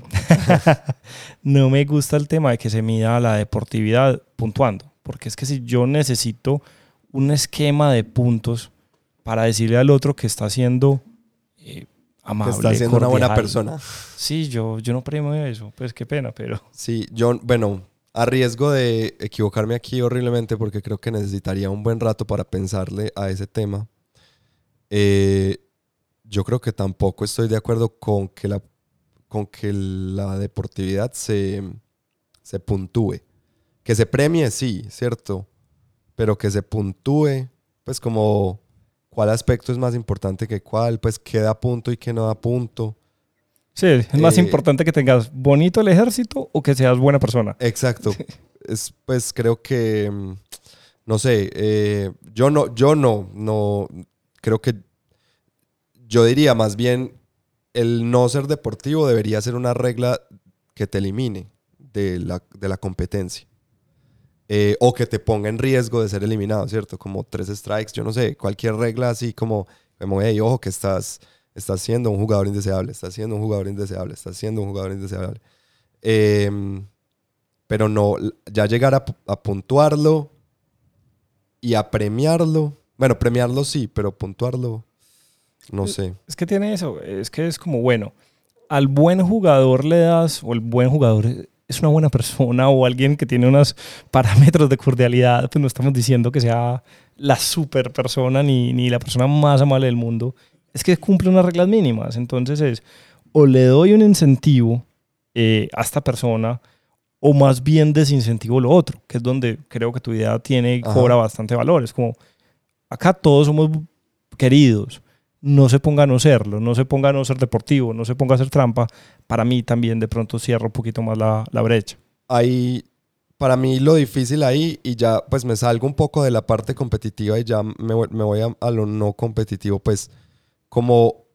No me gusta el tema de que se mida la deportividad puntuando, porque es que si yo necesito un esquema de puntos para decirle al otro que está siendo eh, amable, que está siendo cordial, una buena persona. Sí, yo, yo no premio eso, pues qué pena, pero... Sí, yo, bueno, a riesgo de equivocarme aquí horriblemente, porque creo que necesitaría un buen rato para pensarle a ese tema, eh, yo creo que tampoco estoy de acuerdo con que la, con que la deportividad se, se puntúe. Que se premie, sí, cierto, pero que se puntúe, pues como cuál aspecto es más importante que cuál, pues qué da punto y qué no da punto. Sí, es más Eh, importante que tengas bonito el ejército o que seas buena persona. Exacto. Es, pues creo que, mm, no sé, eh, yo no, yo no, no, creo que yo diría más bien el no ser deportivo debería ser una regla que te elimine de la, de la competencia. Eh, o que te ponga en riesgo de ser eliminado, ¿cierto? Como tres strikes, yo no sé, cualquier regla así como, como hey, ojo que estás, estás siendo un jugador indeseable, estás siendo un jugador indeseable, estás siendo un jugador indeseable. Eh, pero no, ya llegar a, a puntuarlo y a premiarlo, bueno, premiarlo sí, pero puntuarlo, no sé. Es que tiene eso, es que es como, bueno, al buen jugador le das, o el buen jugador es una buena persona o alguien que tiene unos parámetros de cordialidad, pues no estamos diciendo que sea la super persona ni, ni la persona más amable del mundo, es que cumple unas reglas mínimas. Entonces es, o le doy un incentivo eh, a esta persona, o más bien desincentivo lo otro, que es donde creo que tu idea tiene y cobra bastante valor. Es como, acá todos somos queridos, no se ponga a no serlo, no se ponga a no ser deportivo, no se ponga a hacer trampa. Para mí también de pronto cierra un poquito más la, la brecha. Ahí, para mí lo difícil ahí, y ya pues me salgo un poco de la parte competitiva y ya me voy, me voy a, a lo no competitivo, pues como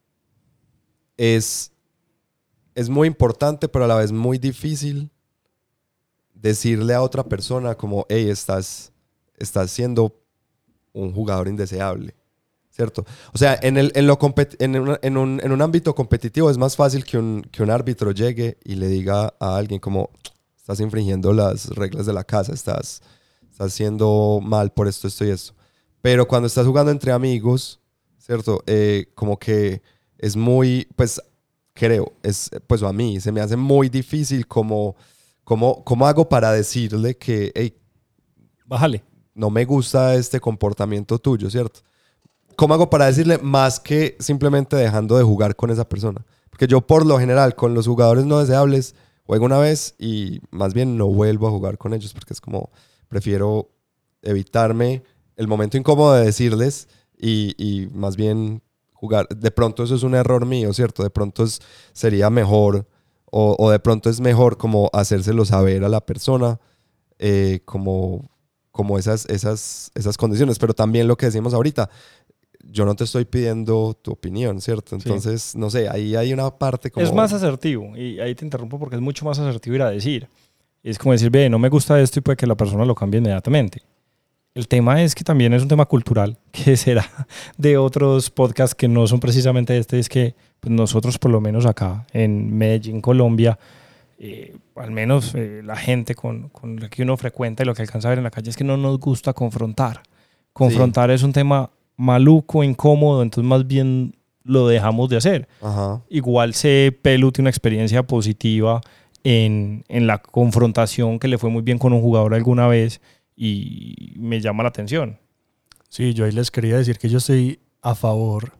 es, es muy importante, pero a la vez muy difícil decirle a otra persona como, hey, estás, estás siendo un jugador indeseable. ¿Cierto? O sea, en, el, en, lo en, un, en, un, en un ámbito competitivo es más fácil que un, que un árbitro llegue y le diga a alguien como, estás infringiendo las reglas de la casa, estás, estás haciendo mal por esto, esto y esto. Pero cuando estás jugando entre amigos, ¿cierto? Eh, como que es muy, pues creo, es, pues a mí se me hace muy difícil como, como, ¿cómo hago para decirle que, hey, bájale, no me gusta este comportamiento tuyo, ¿cierto? ¿Cómo hago para decirle más que simplemente dejando de jugar con esa persona? Porque yo por lo general con los jugadores no deseables juego una vez y más bien no vuelvo a jugar con ellos porque es como prefiero evitarme el momento incómodo de decirles y, y más bien jugar. De pronto eso es un error mío, ¿cierto? De pronto es, sería mejor o, o de pronto es mejor como hacérselo saber a la persona eh, como, como esas, esas, esas condiciones. Pero también lo que decimos ahorita, yo no te estoy pidiendo tu opinión, ¿cierto? Entonces, sí. No sé, ahí hay una parte como... Es más asertivo, y ahí te interrumpo porque es mucho más asertivo ir a decir. Es como decir, ve, no me gusta esto y puede que la persona lo cambie inmediatamente. El tema es que también es un tema cultural, que será de otros podcasts que no son precisamente este, es que pues nosotros por lo menos acá en Medellín, Colombia, eh, al menos eh, la gente con, con la que uno frecuenta y lo que alcanza a ver en la calle es que no nos gusta confrontar. Confrontar sí. Es un tema maluco, incómodo, entonces más bien lo dejamos de hacer. Ajá. Igual sé, Pelu tiene una experiencia positiva en, en la confrontación que le fue muy bien con un jugador alguna vez y me llama la atención. Sí, yo ahí les quería decir que yo estoy a favor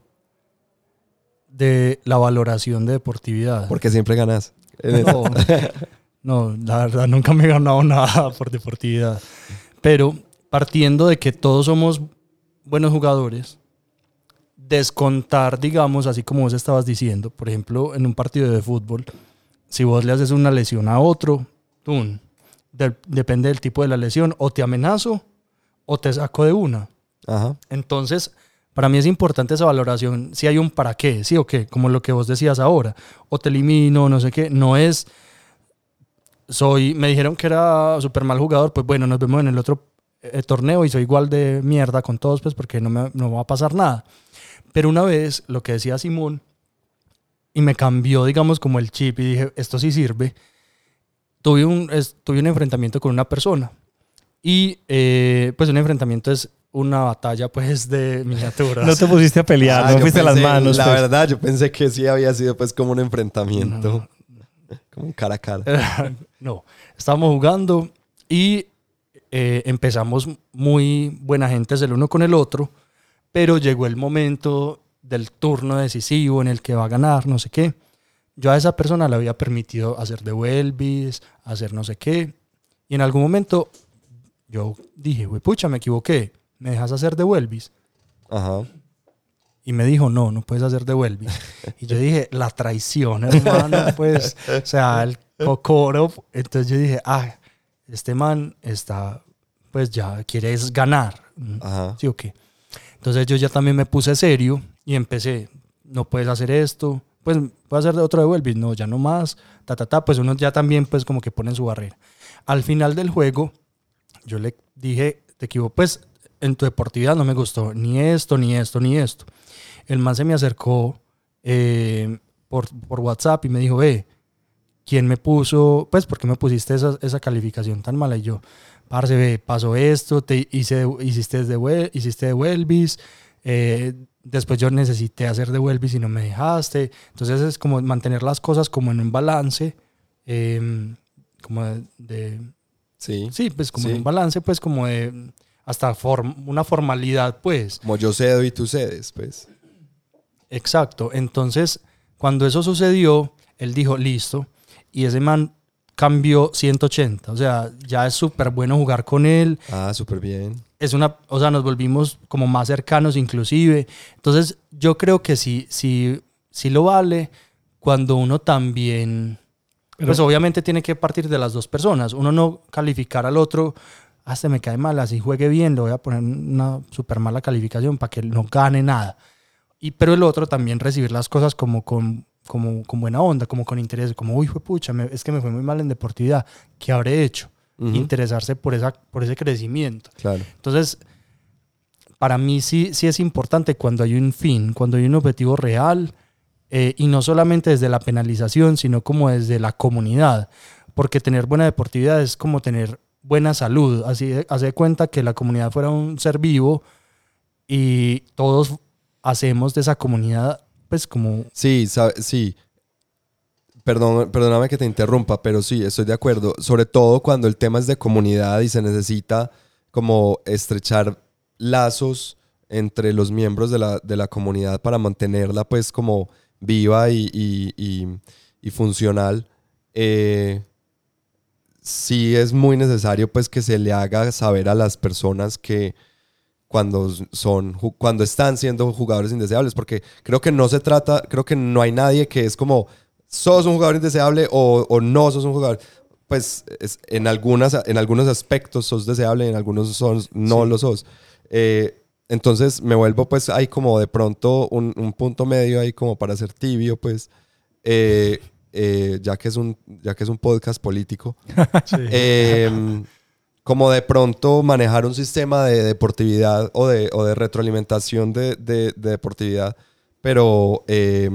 de la valoración de deportividad. Porque siempre ganas. No, no, la verdad nunca me he ganado nada por deportividad. Pero partiendo de que todos somos buenos jugadores, descontar, digamos, así como vos estabas diciendo, por ejemplo, en un partido de fútbol, si vos le haces una lesión a otro, ¡tum! De, depende del tipo de la lesión, o te amenazo o te saco de una. Ajá. Entonces, para mí es importante esa valoración, si hay un para qué, sí o qué, como lo que vos decías ahora, o te elimino, no sé qué, no es, soy, me dijeron que era súper mal jugador, pues bueno, nos vemos en el otro eh, torneo y soy igual de mierda con todos, pues porque no me no va a pasar nada. Pero una vez, lo que decía Simón, y me cambió, digamos, como el chip, y dije, esto sí sirve, tuve un, es, tuve un enfrentamiento con una persona, y eh, pues un enfrentamiento es una batalla pues de miniaturas. No te pusiste a pelear, Ah, no yo fuiste a las pensé- manos. La pues. verdad, yo pensé que sí había sido pues como un enfrentamiento. No. Como un cara a cara. No, estábamos jugando y eh, empezamos muy buena gente el uno con el otro, pero llegó el momento del turno decisivo en el que va a ganar, no sé qué. Yo a esa persona le había permitido hacer devuelvis, hacer no sé qué, y en algún momento yo dije, güey, pucha, me equivoqué, ¿me dejas hacer devuelvis? Ajá. Y me dijo, no, no puedes hacer devuelvis. Y yo dije, la traición, hermano, pues, o sea, el cocoro. Entonces yo dije, ah, este man está, pues ya quiere es ganar. Ajá. ¿Sí o qué? Entonces yo ya también me puse serio y empecé, no puedes hacer esto, pues puedes hacer otro devuelvis, no, ya no más, ta, ta, ta, pues uno ya también pues como que pone en su barrera. Al final del juego, yo le dije, te equivoco, pues en tu deportividad no me gustó ni esto, ni esto, ni esto. El man se me acercó eh, por, por WhatsApp y me dijo, eh, ¿quién me puso? Pues, ¿por qué me pusiste esa, esa calificación tan mala? Y yo, parce, ve, pasó esto, te hice, hiciste, de, hiciste devuelvis, eh, después yo necesité hacer devuelvis y no me dejaste. Entonces es como mantener las cosas como en un balance, eh, como de, de... Sí. Sí, pues como Sí. en un balance, pues como de... hasta form, una formalidad, pues. Como yo cedo y tú cedes, pues. Exacto. Entonces, cuando eso sucedió, él dijo, listo. Y ese man cambió ciento ochenta. O sea, ya es súper bueno jugar con él. Ah, súper bien. Es una, o sea, nos volvimos como más cercanos inclusive. Entonces, yo creo que sí, sí, sí lo vale cuando uno también... Pero- pues obviamente tiene que partir de las dos personas. Uno no calificar al otro, ah, se me cae mal, así juegue bien, le voy a poner una súper mala calificación para que no gane nada. Y, pero el otro también recibir las cosas como con, como, con buena onda, como con interés, como, uy, pucha, me, es que me fue muy mal en deportividad, ¿qué habré hecho? Ujú. Interesarse por, esa, por ese crecimiento. Claro. Entonces, para mí sí, sí es importante cuando hay un fin, cuando hay un objetivo real, eh, y no solamente desde la penalización, sino como desde la comunidad, porque tener buena deportividad es como tener buena salud, así hace cuenta que la comunidad fuera un ser vivo y todos hacemos de esa comunidad pues como... Sí, sabe- sí. Perdón, perdóname que te interrumpa, pero sí, estoy de acuerdo. Sobre todo cuando el tema es de comunidad y se necesita como estrechar lazos entre los miembros de la, de la comunidad para mantenerla pues como viva y, y, y, y funcional. Eh, sí es muy necesario pues que se le haga saber a las personas que cuando son ju- cuando están siendo jugadores indeseables, porque creo que no se trata, creo que no hay nadie que es como sos un jugador indeseable o, o no sos un jugador. Pues es- en, algunas, en algunos aspectos sos deseable, en algunos sos, no Sí. lo sos. Eh, entonces me vuelvo pues ahí como de pronto un, un punto medio ahí como para ser tibio pues, eh, eh, ya, que es un, ya que es un podcast político. Eh, como de pronto manejar un sistema de deportividad o de, o de retroalimentación de, de- de deportividad, pero, eh,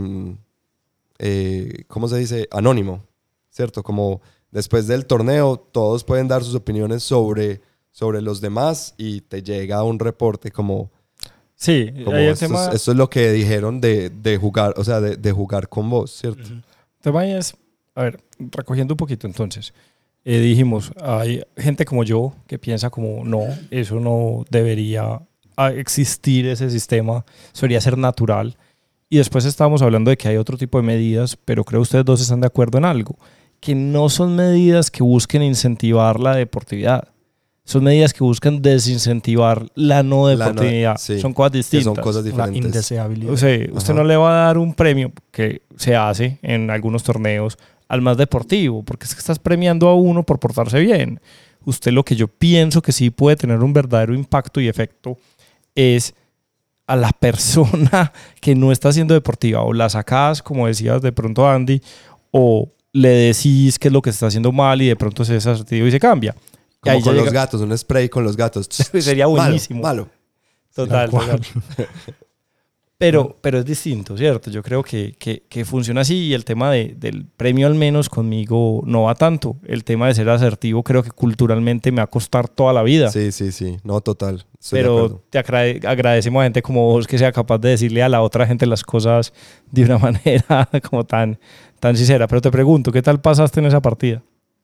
eh, ¿cómo se dice? Anónimo, ¿cierto? Como después del torneo todos pueden dar sus opiniones sobre, sobre los demás y te llega un reporte como, Sí, como ahí el esto, tema, es, esto es lo que dijeron de, de jugar, o sea, de, de jugar con vos, ¿cierto? Ujú. el tema ahí es, a ver, recogiendo un poquito entonces, eh, dijimos, hay gente como yo que piensa como, no, eso no debería ah, existir ese sistema, eso debería ser natural. Y después estábamos hablando de que hay otro tipo de medidas, pero creo que ustedes dos están de acuerdo en algo, que no son medidas que busquen incentivar la deportividad, son medidas que buscan desincentivar la no deportividad. La no, sí, son cosas distintas. son cosas diferentes. La indeseabilidad. O sea, usted Ajá. no le va a dar un premio que se hace en algunos torneos al más deportivo, porque es que estás premiando a uno por portarse bien. Usted lo que yo pienso que sí puede tener un verdadero impacto y efecto es a la persona que no está siendo deportiva, o la sacás, como decías de pronto Andy, o le decís qué es lo que está haciendo mal y de pronto se es asertivo y se cambia. Y Como ahí con ya los llega- gatos, un spray con los gatos. Sería buenísimo. Malo, malo. Total, Tal cual. total. Pero, pero es distinto, ¿cierto? Yo creo que, que, que funciona así y el tema de, del premio al menos conmigo no va tanto. El tema de ser asertivo creo que culturalmente me va a costar toda la vida. Sí, sí, sí. No, total. Estoy de Pero acuerdo. te agrade- agradecemos a gente como vos que sea capaz de decirle a la otra gente las cosas de una manera como tan, tan sincera. Pero te pregunto, ¿qué tal pasaste en esa partida?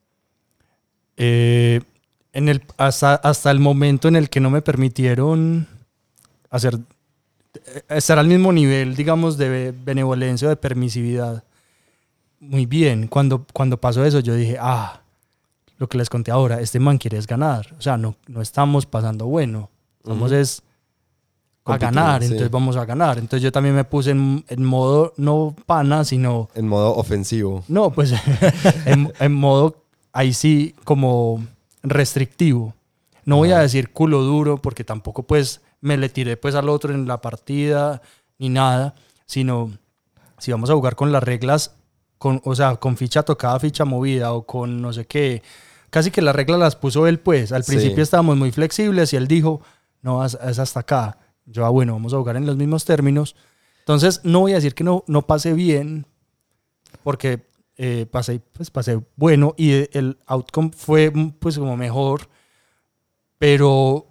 Eh, en el, hasta, hasta el momento en el que no me permitieron hacer estar al mismo nivel, digamos, de benevolencia o de permisividad. Muy bien. Cuando, cuando pasó eso, yo dije, ah, lo que les conté ahora, este man quiere es ganar. O sea, no, no estamos pasando bueno. Vamos Ujú. es a Compitiendo, ganar, sí. entonces vamos a ganar. Entonces yo también me puse en, en modo, no pana, sino, En modo ofensivo. no, pues en, en modo, ahí sí, como restrictivo. No voy Ajá. a decir culo duro, porque tampoco pues me le tiré pues al otro en la partida, ni nada, sino si vamos a jugar con las reglas, con, o sea, con ficha tocada, ficha movida, o con no sé qué, casi que las reglas las puso él pues. Al Sí. principio estábamos muy flexibles y él dijo, no, es, es hasta acá. Yo, ah, bueno, vamos a jugar en los mismos términos. Entonces, no voy a decir que no, no pasé bien, porque eh, pasé, pues, pasé bueno y el outcome fue pues como mejor, pero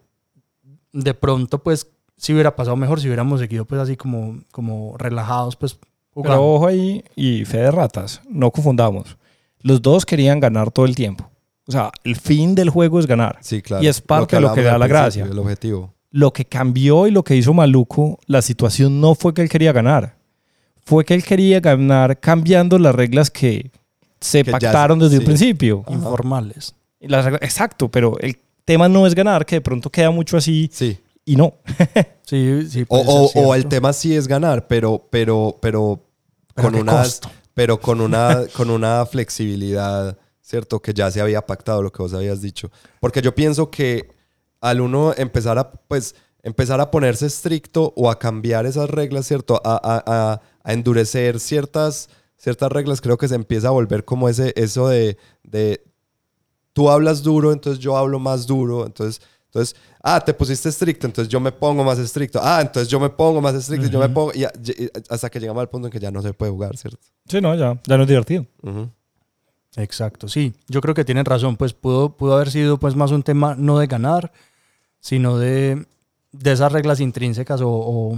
de pronto pues si hubiera pasado mejor, si hubiéramos seguido pues así como, como relajados pues jugando. Pero ojo ahí, y fe de ratas, no confundamos. Los dos querían ganar todo el tiempo. O sea, el fin del juego es ganar. Sí, claro. Y es parte de lo que hablábamos da al la principio, gracia. El objetivo. Lo que cambió y lo que hizo Maluco, la situación no fue que él quería ganar. Fue que él quería ganar cambiando las reglas que se Que ya- pactaron desde sí. un principio. Ajá. Informales. Y las reglas- exacto, pero el tema no es ganar, que de pronto queda mucho así Sí. y no. Sí, sí. O, puede o- ser o el cierto. tema sí es ganar, pero, pero, pero, ¿Pero con a qué una, costo? pero con una, con una flexibilidad, ¿cierto? Que ya se había pactado lo que vos habías dicho. Porque yo pienso que al uno empezar a, pues, empezar a ponerse estricto o a cambiar esas reglas, ¿cierto? A, a- a- a endurecer ciertas, ciertas reglas, creo que se empieza a volver como ese, eso de, de tú hablas duro, entonces yo hablo más duro, entonces, entonces, ah, te pusiste estricto, entonces yo me pongo más estricto, ah, entonces yo me pongo más estricto, yo me pongo, y, y- hasta que llegamos al punto en que ya no se puede jugar, ¿cierto? Sí, no, ya, ya no es divertido. Ujú. Exacto, sí. Yo creo que tienen razón. Pues pudo, pudo haber sido pues más un tema no de ganar, sino de, de esas reglas intrínsecas o, o,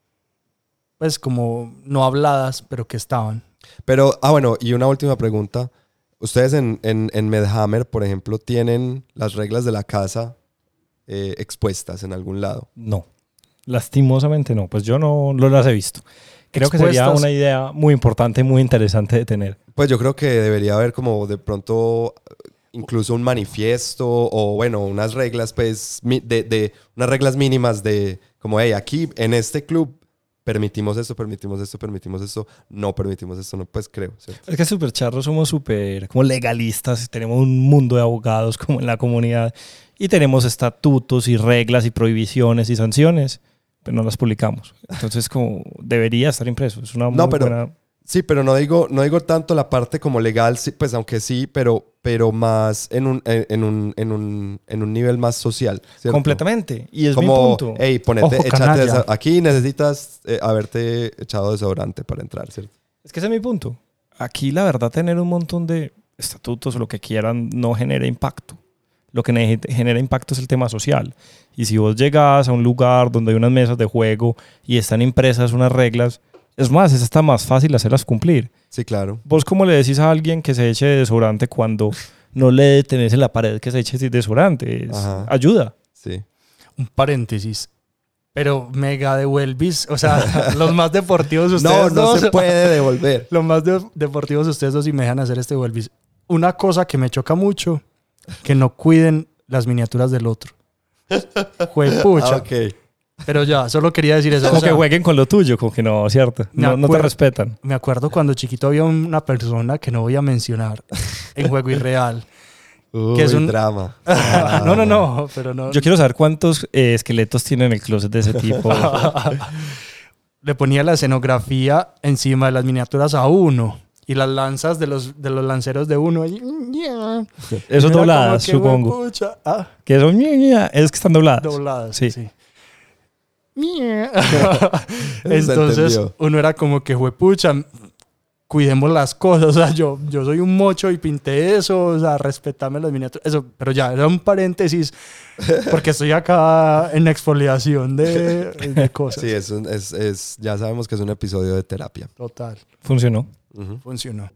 pues como no habladas, pero que estaban. Pero, ah, bueno, y una última pregunta. Ustedes en, en, en Medhammer, por ejemplo, ¿tienen las reglas de la casa eh, expuestas en algún lado? No. Lastimosamente no. Pues yo no, no las he visto. Creo que sería Expuestas. una idea muy importante, muy interesante de tener. Pues yo creo que debería haber como de pronto incluso un manifiesto o bueno, unas reglas pues mi- de, de unas reglas mínimas de como hey, aquí en este club permitimos esto, permitimos esto, permitimos esto, no permitimos esto, no pues creo, ¿cierto? Es que súper charros somos súper como legalistas, tenemos un mundo de abogados como en la comunidad y tenemos estatutos y reglas y prohibiciones y sanciones, pero no las publicamos. Entonces como debería estar impreso. Es una muy No, pero- buena... Sí, pero no digo, no digo tanto la parte como legal, sí, pues aunque sí, pero, pero más en un, en, en un, en, un, en un nivel más social, ¿cierto? Completamente. Y es mi Como, punto. hey, ponete, Ojo, échate canalla. desa- aquí necesitas eh, haberte echado desodorante para entrar, ¿cierto? Es que ese es mi punto. Aquí la verdad tener un montón de estatutos o lo que quieran no genera impacto. Lo que ne- genera impacto es el tema social. Y si vos llegas a un lugar donde hay unas mesas de juego y están impresas unas reglas, es más, es hasta más fácil hacerlas cumplir. Sí, claro. ¿Vos cómo le decís a alguien que se eche desodorante cuando no le tenés en la pared que se eche desodorante? Es Ajá. ayuda. Sí. Un paréntesis. Pero mega devuelvis, o sea, los más deportivos No, ustedes no dos, se puede devolver. los más de- deportivos ustedes dos y me dejan hacer este devuelvis. Una cosa que me choca mucho, que no cuiden las miniaturas del otro. Juepucha. Ah, ok. Pero ya, solo quería decir eso. Como o sea, que jueguen con lo tuyo, como que no, ¿cierto? Me No, no te acuerdo- respetan. me acuerdo cuando chiquito había una persona que no voy a mencionar en Juego Irreal. Uy, Que es un- drama. no, no, no, pero no. Yo quiero saber cuántos eh, esqueletos tiene en el closet de ese tipo. Le ponía la escenografía encima de las miniaturas a uno y las lanzas de los, de los lanceros de uno. Ahí, Eso Era dobladas, como que, supongo. huepucha, ah, Que son es que están dobladas. dobladas. Sí. Sí. Se Entonces entendió. uno era como que juepucha, cuidemos las cosas. O sea, yo, yo soy un mocho y pinté eso, o sea, respetame las miniaturas. Eso, pero ya, era un paréntesis porque estoy acá en exfoliación de, de cosas. Sí, es, un- es, es, ya sabemos que es un episodio de terapia. Total, Funcionó. Ujú. funcionó.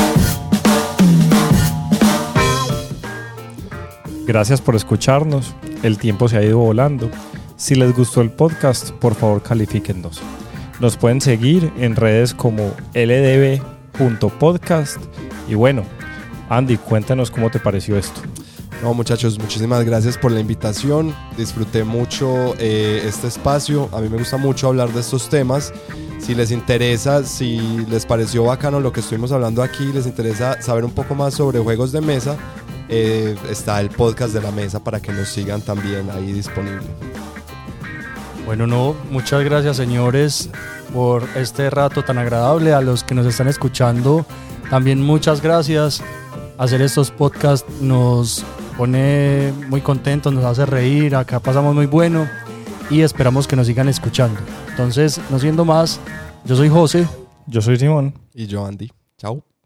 Gracias por escucharnos. El tiempo se ha ido volando. Si les gustó el podcast, por favor califíquennos. Nos pueden seguir en redes como l d b punto podcast. Y bueno, Andy, cuéntanos cómo te pareció esto. No, muchachos, muchísimas gracias por la invitación. Disfruté mucho eh, este espacio. A mí me gusta mucho hablar de estos temas. Si les interesa, si les pareció bacano lo que estuvimos hablando aquí, les interesa saber un poco más sobre juegos de mesa, eh, está el podcast de la mesa para que nos sigan también ahí disponible. Bueno, no, muchas gracias, señores, por este rato tan agradable. A los que nos están escuchando, también muchas gracias. Hacer estos podcasts nos pone muy contentos, nos hace reír, acá pasamos muy bueno y esperamos que nos sigan escuchando. Entonces, no siendo más, yo soy José. Yo soy Simón. Y yo, Andy. Chao.